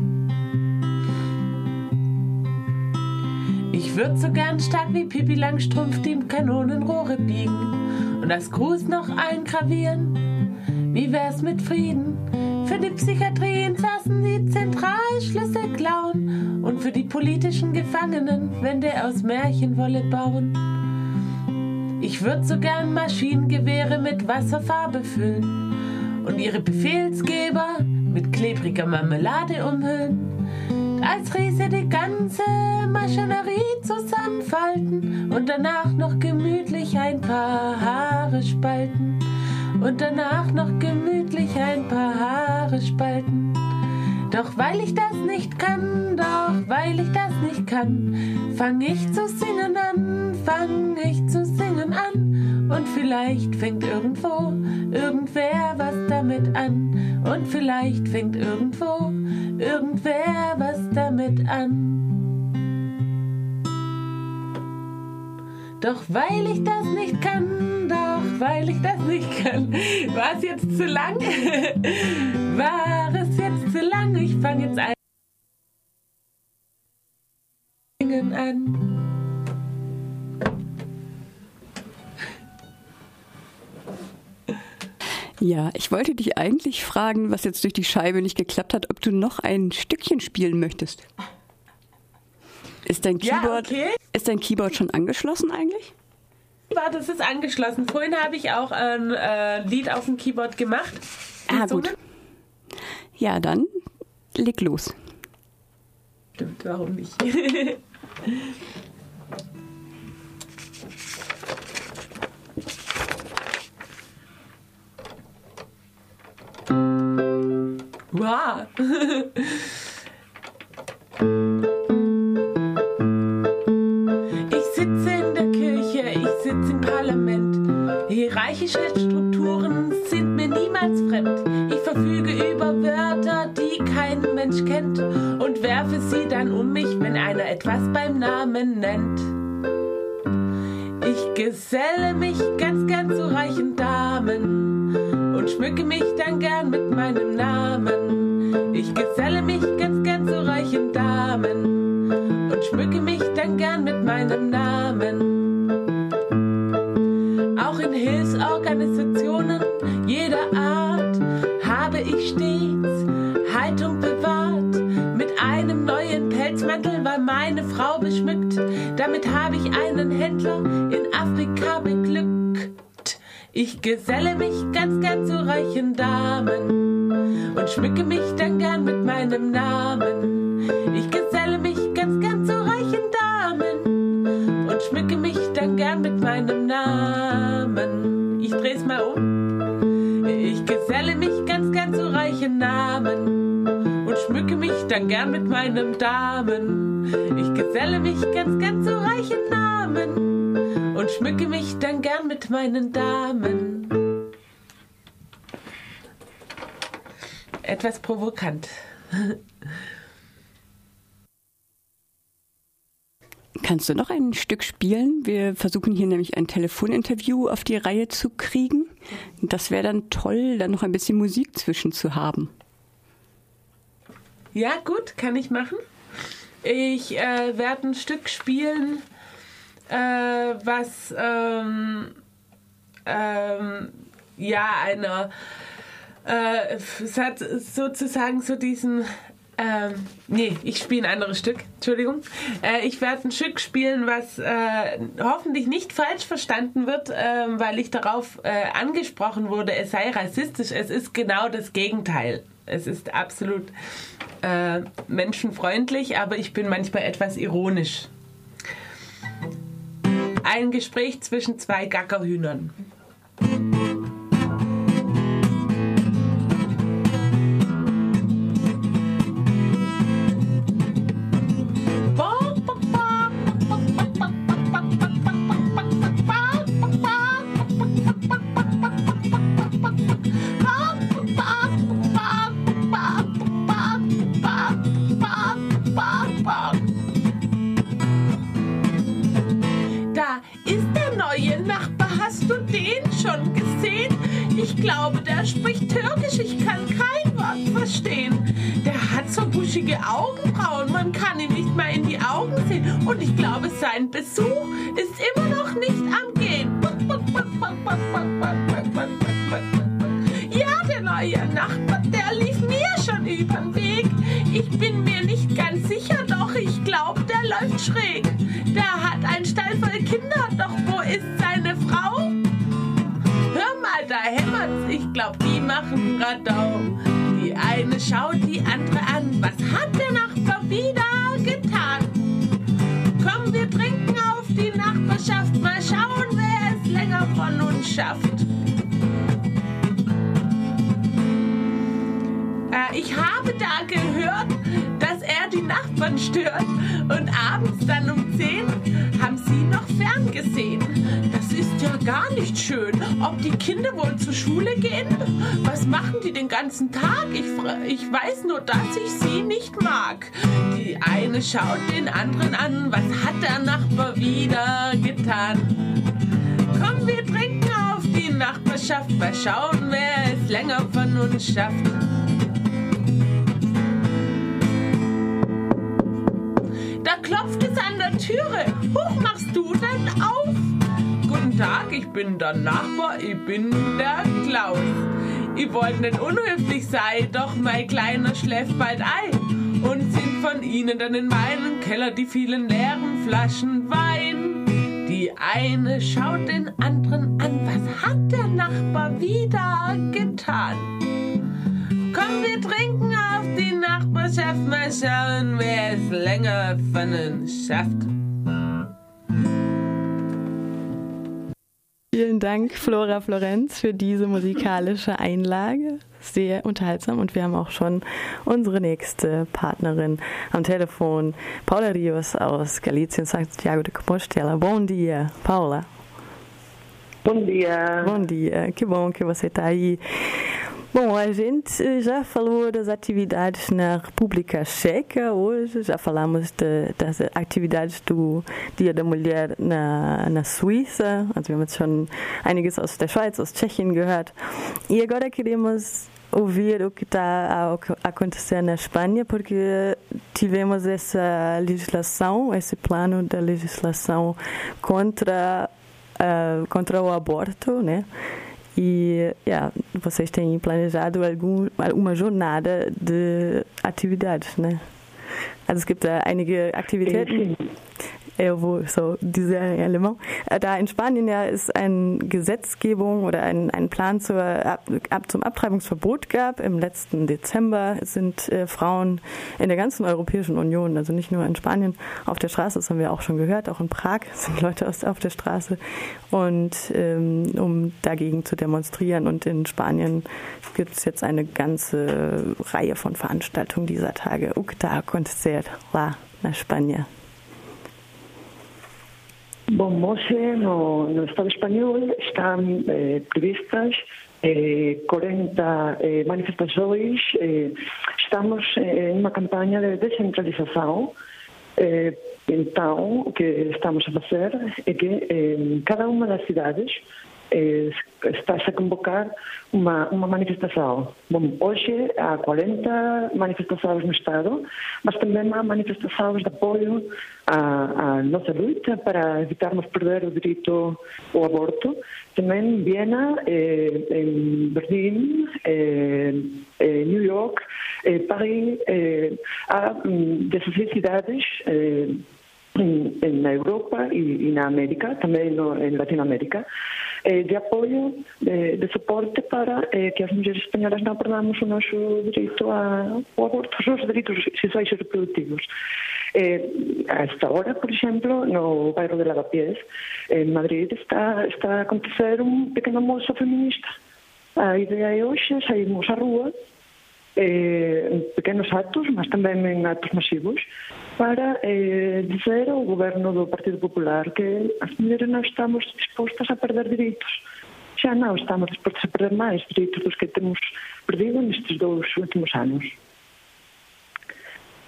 Ich würd so gern stark wie Pippi Langstrumpf die Kanonenrohre biegen und als Gruß noch eingravieren. Wie wär's mit Frieden? Für die Psychiatrie Insassen die Zentralschlüssel klauen und für die politischen Gefangenen Wände aus Märchenwolle bauen. Ich würd so gern Maschinengewehre mit Wasserfarbe füllen und ihre Befehlsgeber mit klebriger Marmelade umhüllen. Als Riese die ganze Maschinerie zusammenfalten und danach noch gemütlich ein paar Haare spalten. Und danach noch gemütlich ein paar Haare spalten. Doch weil ich das nicht kann, doch weil ich das nicht kann, fang ich zu singen an, fang ich zu singen an. Und vielleicht fängt irgendwo irgendwer was damit an. Und vielleicht fängt irgendwo irgendwer was damit an. Doch weil ich das nicht kann, doch weil ich das nicht kann, war es jetzt zu lang? War es jetzt zu lang? Ich fange jetzt ein Singen an. Ja, ich wollte dich eigentlich fragen, was jetzt durch die Scheibe nicht geklappt hat, ob du noch ein Stückchen spielen möchtest. Ist dein Keyboard, ja, okay. Ist dein Keyboard schon angeschlossen eigentlich? Ja, das ist angeschlossen. Vorhin habe ich auch ein äh, Lied auf dem Keyboard gemacht. Ah, gut. Ja, dann leg los. Stimmt, warum nicht? Wow. Ich sitze in der Kirche, ich sitze im Parlament. Hierarchische Strukturen sind mir niemals fremd. Ich verfüge über Wörter, die kein Mensch kennt und werfe sie dann um mich, wenn einer etwas beim Namen nennt. Ich geselle mich ganz gern zu reichen Damen und schmücke mich dann gern mit meinem Namen. Ich geselle mich ganz gern zu reichen Damen und schmücke mich dann gern mit meinem Namen. Auch in Hilfsorganisationen jeder Art habe ich stets Haltung bewahrt. Mit einem neuen Pelzmantel war meine Frau beschmückt. Damit habe ich einen Händler in Afrika beglückt. Ich geselle mich ganz gern zu reichen Damen und schmücke mich dann gern mit meinem Namen. Ich geselle mich ganz gern zu reichen Damen und schmücke mich dann gern mit meinem Namen. Ich dreh's mal um. Ich geselle mich ganz gern zu reichen Namen und schmücke mich dann gern mit meinem Damen. Ich geselle mich ganz gern zu reichen Namen und schmücke mich dann gern mit meinen Damen. Etwas provokant. Kannst du noch ein Stück spielen? Wir versuchen hier nämlich ein Telefoninterview auf die Reihe zu kriegen. Das wäre dann toll, dann noch ein bisschen Musik zwischen zu haben. Ja, gut, kann ich machen. Ich äh, werde ein Stück spielen, äh, was ähm, ähm, ja einer äh, es hat sozusagen so diesen Ähm, nee, ich spiele ein anderes Stück, Entschuldigung. Äh, ich werde ein Stück spielen, was äh, hoffentlich nicht falsch verstanden wird, äh, weil ich darauf äh, angesprochen wurde, es sei rassistisch. Es ist genau das Gegenteil. Es ist absolut äh, menschenfreundlich, aber ich bin manchmal etwas ironisch. Ein Gespräch zwischen zwei Gackerhühnern. Ich glaube, der spricht Türkisch, ich kann kein Wort verstehen. Der hat so buschige Augenbrauen, man kann ihm nicht mal in die Augen sehen. Und ich glaube, sein Besuch ist immer noch nicht am Gehen. Ja, der neue Nachbar, der lief mir schon übern Weg. Ich bin mir nicht ganz sicher, doch ich glaube, der läuft schräg. Der hat einen Stall voll Kinder, doch wo ist seine Frau? Hör mal, da hämmert's, ich glaub, die machen Radau. Die eine schaut die andere an, was hat der Nachbar wieder getan? Komm, wir trinken auf die Nachbarschaft, mal schauen, wer es länger von uns schafft. Äh, ich habe da gehört, dass er die Nachbarn stört und abends dann um zehn haben sie noch ferngesehen. Das ist ja gar nicht schön. Ob die Kinder wohl zur Schule gehen? Was machen die den ganzen Tag? Ich, ich weiß nur, dass ich sie nicht mag. Die eine schaut den anderen an. Was hat der Nachbar wieder getan? Komm, wir trinken auf die Nachbarschaft. Mal schauen, wer es länger von uns schafft. Da klopft es an der Türe. Huch, machst du denn auf? Guten Tag, ich bin der Nachbar, ich bin der Klaus. Ich wollte nicht unhöflich sein, doch mein Kleiner schläft bald ein. Und sind von Ihnen dann in meinen Keller die vielen leeren Flaschen Wein. Die eine schaut den anderen an, was hat der Nachbar wieder getan? Komm, wir trinken auf die Nachbarschaft, mal schauen, wer es länger von uns schafft. Vielen Dank, Flora Florenz, für diese musikalische Einlage. Sehr unterhaltsam und wir haben auch schon unsere nächste Partnerin am Telefon, Paula Rios aus Galicien, Santiago de Compostela. Bom dia, Paula. Bom dia. Bom dia, que bom que você está aí. Bom, a gente já falou das atividades na República Checa hoje, já falamos de, das Aktivitäten do Dia da Mulher na, na Suíça, also wir haben jetzt schon einiges aus der Schweiz, aus Tschechien gehört. E agora queremos ouvir o que está a acontecer na Espanha, porque tivemos essa legislação, esse plano da legislação contra, uh, contra o aborto, né? E ja, vocês têm planejado algum, uma jornada de Aktivitäten, né? Also es gibt da einige Aktivitäten, äh, wo so diese Element. Da in Spanien ja es eine Gesetzgebung oder ein, ein Plan zur, ab, ab, zum Abtreibungsverbot gab. Im letzten Dezember sind äh, Frauen in der ganzen Europäischen Union, also nicht nur in Spanien, auf der Straße, das haben wir auch schon gehört, auch in Prag sind Leute aus, auf der Straße, und ähm, um dagegen zu demonstrieren. Und in Spanien gibt es jetzt eine ganze Reihe von Veranstaltungen dieser Tage. O que está a acontecer lá na Espanha? Bom, hoje no, no Estado espanhol estão eh, previstas eh, quarenta eh, manifestações. Eh, estamos eh, em uma campanha de descentralização. Eh, então, o que estamos a fazer é que eh, cada uma das cidades eh, está-se a convocar uma, uma manifestação. Bom, hoje há quarenta manifestações no Estado, mas também há manifestações de apoio à, à nossa luta para evitarmos perder o direito ao aborto. Também em Viena, eh, em Berlim, eh, em New York, eh, Paris, eh, há dezesseis cidades eh, na Europa e, e na América, também no, em Latinoamérica, eh, de apoio, de, de suporte para eh, que as mulheres espanholas não perdamos o nosso direito a, ao aborto, os nossos direitos sexuais e reprodutivos. Eh, a esta hora, por exemplo, no bairro de Lavapiés, en Madrid, está, está a acontecer un pequeno almoço feminista. A idea é hoxe saímos á rúa, eh, en pequenos actos, mas tamén en actos masivos, para eh, dizer ao goberno do Partido Popular que as mulheres non estamos dispostas a perder direitos. Xa non estamos dispostas a perder máis direitos dos que temos perdido nestes dous últimos anos.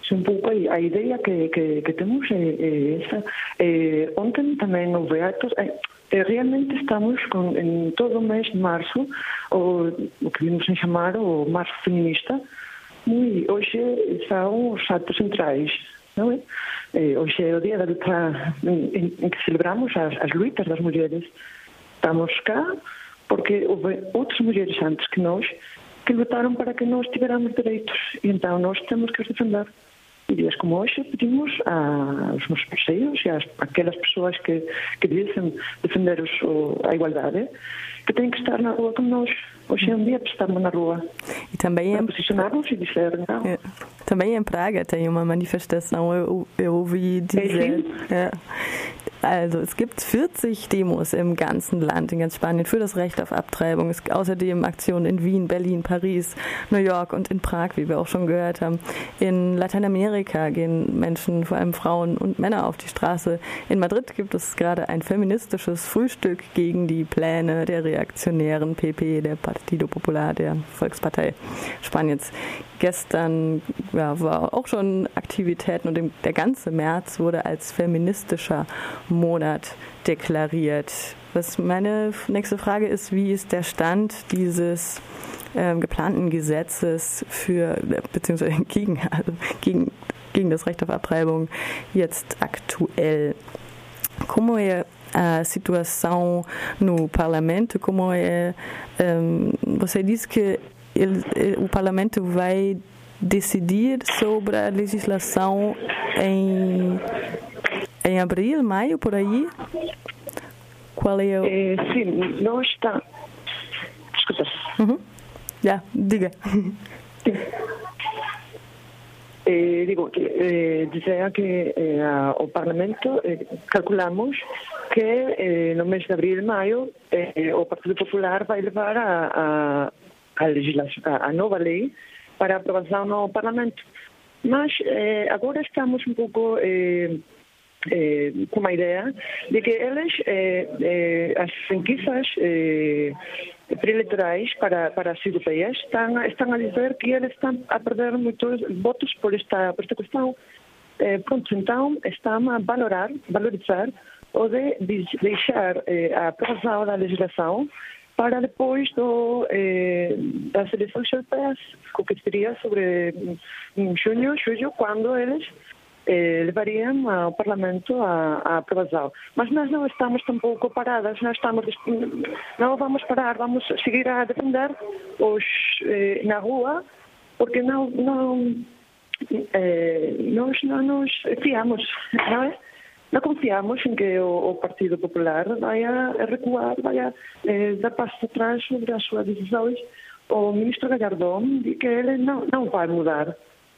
um pouco a, a ideia que, que, que temos é, é essa. É, ontem também houve atos. É, é, realmente estamos com, em todo o mês de março, o, o que vimos em chamar o Março Feminista. E hoje são os atos centrais. Não é? É, hoje é o dia da luta em, em que celebramos as, as lutas das mulheres. Estamos cá porque houve outras mulheres antes que nós que lutaram para que nós tivéssemos direitos. E então nós temos que os defender. E dias como hoje pedimos aos nossos parceiros e às, àquelas pessoas que, que dizem defender os, a igualdade, que têm que estar na rua como nós. Hoje é um dia para estarmos na rua. E também para em... posicionarmos e dizer não. É. Também em Praga tem uma manifestação, eu, eu ouvi dizer... Ja. Also es gibt vierzig Demos im ganzen Land, in ganz Spanien, für das Recht auf Abtreibung. Es gibt außerdem Aktionen in Wien, Berlin, Paris, New York und in Prag, wie wir auch schon gehört haben. In Lateinamerika gehen Menschen, vor allem Frauen und Männer, auf die Straße. In Madrid gibt es gerade ein feministisches Frühstück gegen die Pläne der reaktionären P P, der Partido Popular, der Volkspartei Spaniens. Gestern ja, war auch schon Aktivitäten und der ganze März wurde als feministischer Monat deklariert. Was meine nächste Frage ist, wie ist der Stand dieses äh, geplanten Gesetzes für, beziehungsweise gegen, also gegen, gegen das Recht auf Abtreibung jetzt aktuell? Como é a situação no parlamento? Como é, um, você disse que ele, o parlamento vai decidir sobre a legislação em, em abril, maio, por aí? Qual é o... É, sim, não está... Desculpa. Uhum. Já, diga. Eh, digo, eh, dizer que eh, o Parlamento eh, calculamos que eh, no mês de abril e maio eh, o Partido Popular vai levar a, a, a, legislação, a, a nova lei para aprovação no Parlamento. Mas eh, agora estamos um pouco eh, eh, com uma ideia de que eles, eh, eh, as enquisas eh, pré-eleitorais para, para as europeias estão, estão a dizer que eles estão a perder muitos votos por esta, por esta questão. Eh, pronto, então estão a valorar, valorizar ou de deixar eh, a aprovação da legislação para depois do, eh, das eleições europeias, o que seria sobre um, junho, julho, quando eles eh, levariam ao Parlamento a, a aprovação. Mas nós não estamos tampouco paradas, nós estamos, não vamos parar, vamos seguir a defender os eh, na rua, porque não, não eh, nós não nos fiamos, não é? Não confiamos em que o, o Partido Popular vai a recuar, vai a eh, dar passos atrás sobre as suas decisões. O ministro Gallardón diz que ele não, não vai mudar.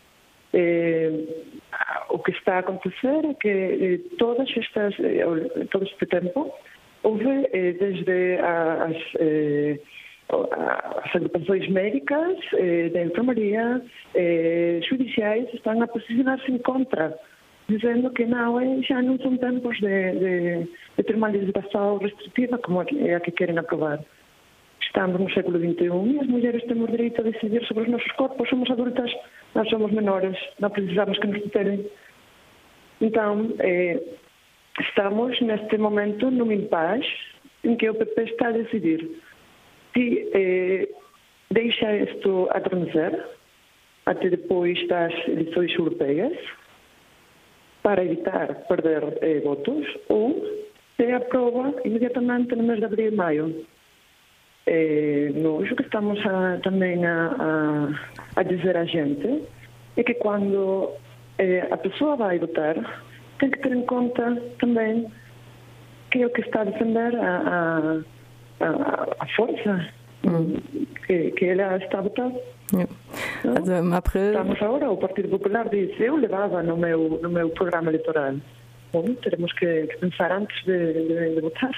Eh, o que está a acontecer é que eh, todas estas, eh, todo este tempo houve eh, desde as, eh, as agrupações médicas, eh, da enfermaria, eh, judiciais, estão a posicionar-se em contra, dizendo que não, é, já não são tempos de, de, de ter uma legislação restritiva como é a que querem aprovar. Estamos no século vinte e um e as mulheres temos direito a decidir sobre os nossos corpos, somos adultas, nós somos menores, não precisamos que nos tutelem. Então, eh, estamos neste momento num impasse em que o P P está a decidir se eh, deixa isto adormecer até depois das eleições europeias, para evitar perder eh, votos, ou se aprova imediatamente no mês de abril e maio. Eh, nós o que estamos a, também a, a, a dizer a gente é que quando eh, a pessoa vai votar, tem que ter em conta também que é o que está a defender a, a, a, a força mm. que, que ela está a votar. Ja. Also im April... Estamos agora, o Partido Popular diz, eu levava no meu, no meu programa eleitoral. Bom, teremos que, que pensar antes de, de, de votar.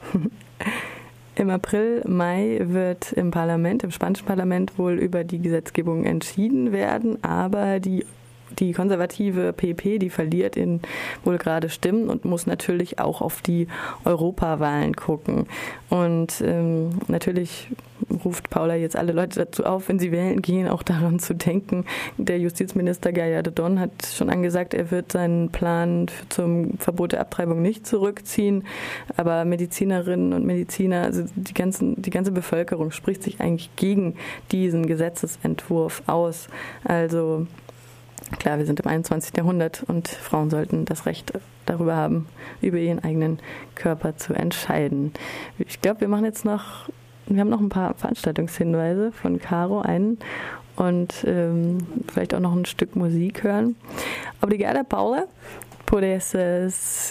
Im April, Mai wird im Parlament, im spanischen Parlament wohl über die Gesetzgebung entschieden werden, aber die die konservative P P, die verliert in wohl gerade Stimmen und muss natürlich auch auf die Europawahlen gucken. Und ähm, natürlich ruft Paula jetzt alle Leute dazu auf, wenn sie wählen gehen, auch daran zu denken. Der Justizminister Gaillard de Donne hat schon angesagt, er wird seinen Plan zum Verbot der Abtreibung nicht zurückziehen. Aber Medizinerinnen und Mediziner, also die, ganzen, die ganze Bevölkerung spricht sich eigentlich gegen diesen Gesetzesentwurf aus. Also klar, wir sind im einundzwanzigsten Jahrhundert und Frauen sollten das Recht darüber haben, über ihren eigenen Körper zu entscheiden. Ich glaube, wir machen jetzt noch, wir haben noch ein paar Veranstaltungshinweise von Caro, einen, und ähm, vielleicht auch noch ein Stück Musik hören. Obrigada, Paula, por essas,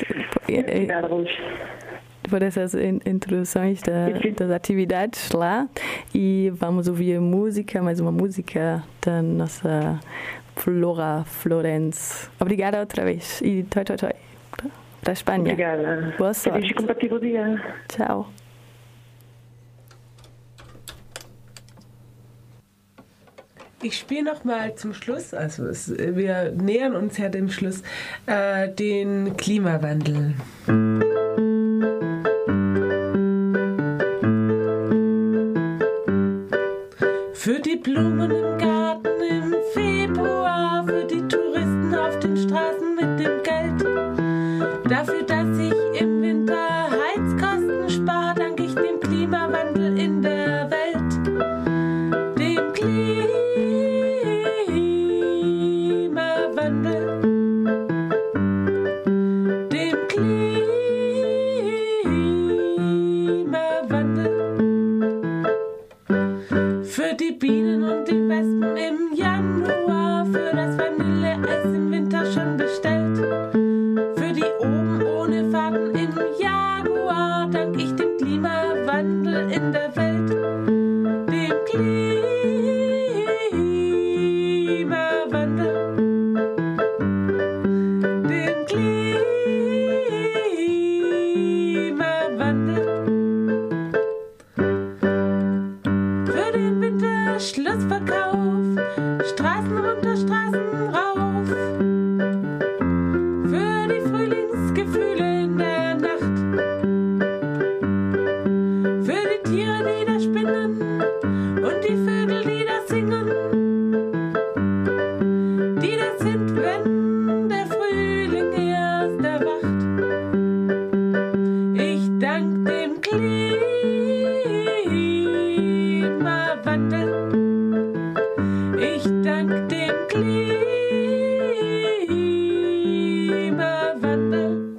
por essas introduções da, das atividades lá. E vamos ouvir música, mais uma música da nossa Flora Florenz. Obrigada outra vez. E toi, toi, toi. Para a Espanha. Obrigada. Boa sorte. Feliz compatível dia. Ciao. Ich spiele noch mal zum Schluss, also es, wir nähern uns ja dem Schluss, äh, den Klimawandel. Für die Blumen im Garten im Februar, für die Touristen auf den Straßen mit dem Geld. Dafür, dass ich im Winter Heizkosten spare, danke ich dem Klimawandel in der Welt. Dem Klimawandel. Dem Klimawandel. Für die Bienen und die Wespen im Januar, für das Vanilleeis im Winter schon bestellt. Für die oben ohne Faden im Jaguar, dank ich dem Klimawandel in der Welt. Dem Klimawandel. Dem Klimawandel. Für den Winter Schlussverkauf, Straßen runter, Straßen rauf. Für die Frühlingsgefühle in der Nacht. Für die Tiere, die da spinnen und die Vögel, die da singen. Die da sind, wenn der Frühling erst erwacht. Ich dank dem Klimawandel. Ich dank dem Klimawandel.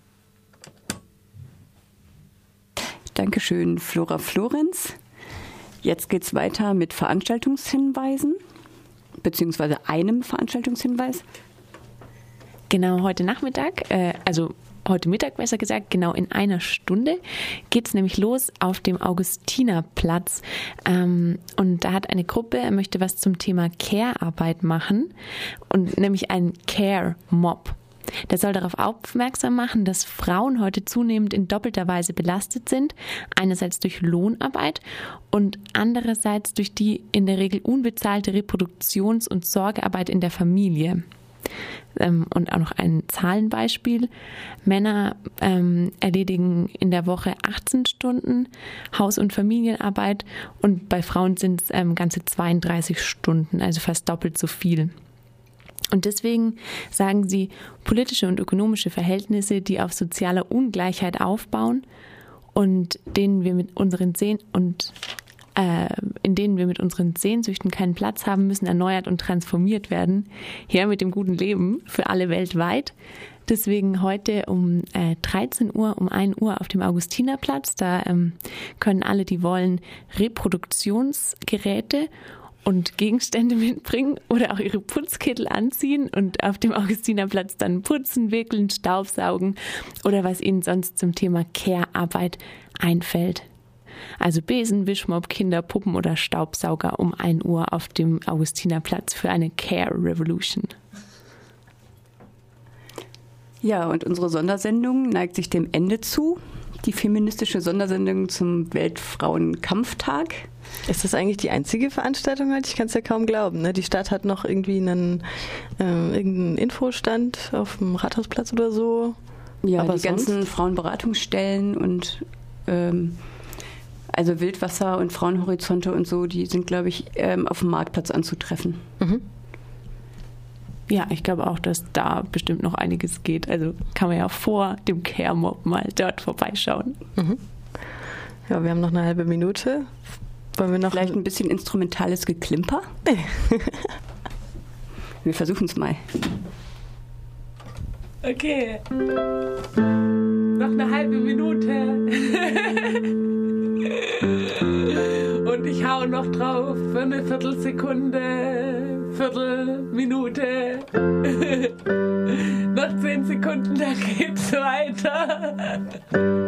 Dankeschön, Flora Florenz. Jetzt geht's weiter mit Veranstaltungshinweisen, beziehungsweise einem Veranstaltungshinweis. Genau, heute Nachmittag, äh, also heute Mittag besser gesagt, genau in einer Stunde geht es nämlich los auf dem Augustinerplatz. Ähm, und da hat eine Gruppe, möchte was zum Thema Care-Arbeit machen, und nämlich ein Care-Mob. Der soll darauf aufmerksam machen, dass Frauen heute zunehmend in doppelter Weise belastet sind. Einerseits durch Lohnarbeit und andererseits durch die in der Regel unbezahlte Reproduktions- und Sorgearbeit in der Familie. Ähm, und auch noch ein Zahlenbeispiel. Männer ähm, erledigen in der Woche achtzehn Stunden Haus- und Familienarbeit und bei Frauen sind es ähm, ganze zweiunddreißig Stunden, also fast doppelt so viel. Und deswegen sagen sie, politische und ökonomische Verhältnisse, die auf sozialer Ungleichheit aufbauen und denen wir mit unseren Sehn und äh, in denen wir mit unseren Sehnsüchten keinen Platz haben, müssen erneuert und transformiert werden. Her mit dem guten Leben für alle weltweit. Deswegen heute um äh, dreizehn Uhr, um ein Uhr auf dem Augustinerplatz. Da ähm, können alle, die wollen, Reproduktionsgeräte und Gegenstände mitbringen oder auch ihre Putzkittel anziehen und auf dem Augustinerplatz dann putzen, wickeln, staubsaugen oder was ihnen sonst zum Thema Care-Arbeit einfällt. Also Besen, Wischmopp, Kinder, Puppen oder Staubsauger um ein Uhr auf dem Augustinerplatz für eine Care Revolution. Ja, und unsere Sondersendung neigt sich dem Ende zu. Die feministische Sondersendung zum Weltfrauenkampftag. Ist das eigentlich die einzige Veranstaltung heute? Ich kann es ja kaum glauben. Ne? Die Stadt hat noch irgendwie einen äh, irgendeinen Infostand auf dem Rathausplatz oder so. Ja, aber die sonst? ganzen Frauenberatungsstellen und ähm, also Wildwasser und Frauenhorizonte und so, die sind, glaube ich, ähm, auf dem Marktplatz anzutreffen. Mhm. Ja, ich glaube auch, dass da bestimmt noch einiges geht. Also kann man ja vor dem Care-Mob mal dort vorbeischauen. Mhm. Ja, wir haben noch eine halbe Minute. Wollen wir noch Vielleicht ein bisschen instrumentales Geklimper? Wir versuchen es mal. Okay. Noch eine halbe Minute. Und ich hau noch drauf für eine Viertelsekunde, Viertelminute. Noch zehn Sekunden, dann geht's weiter.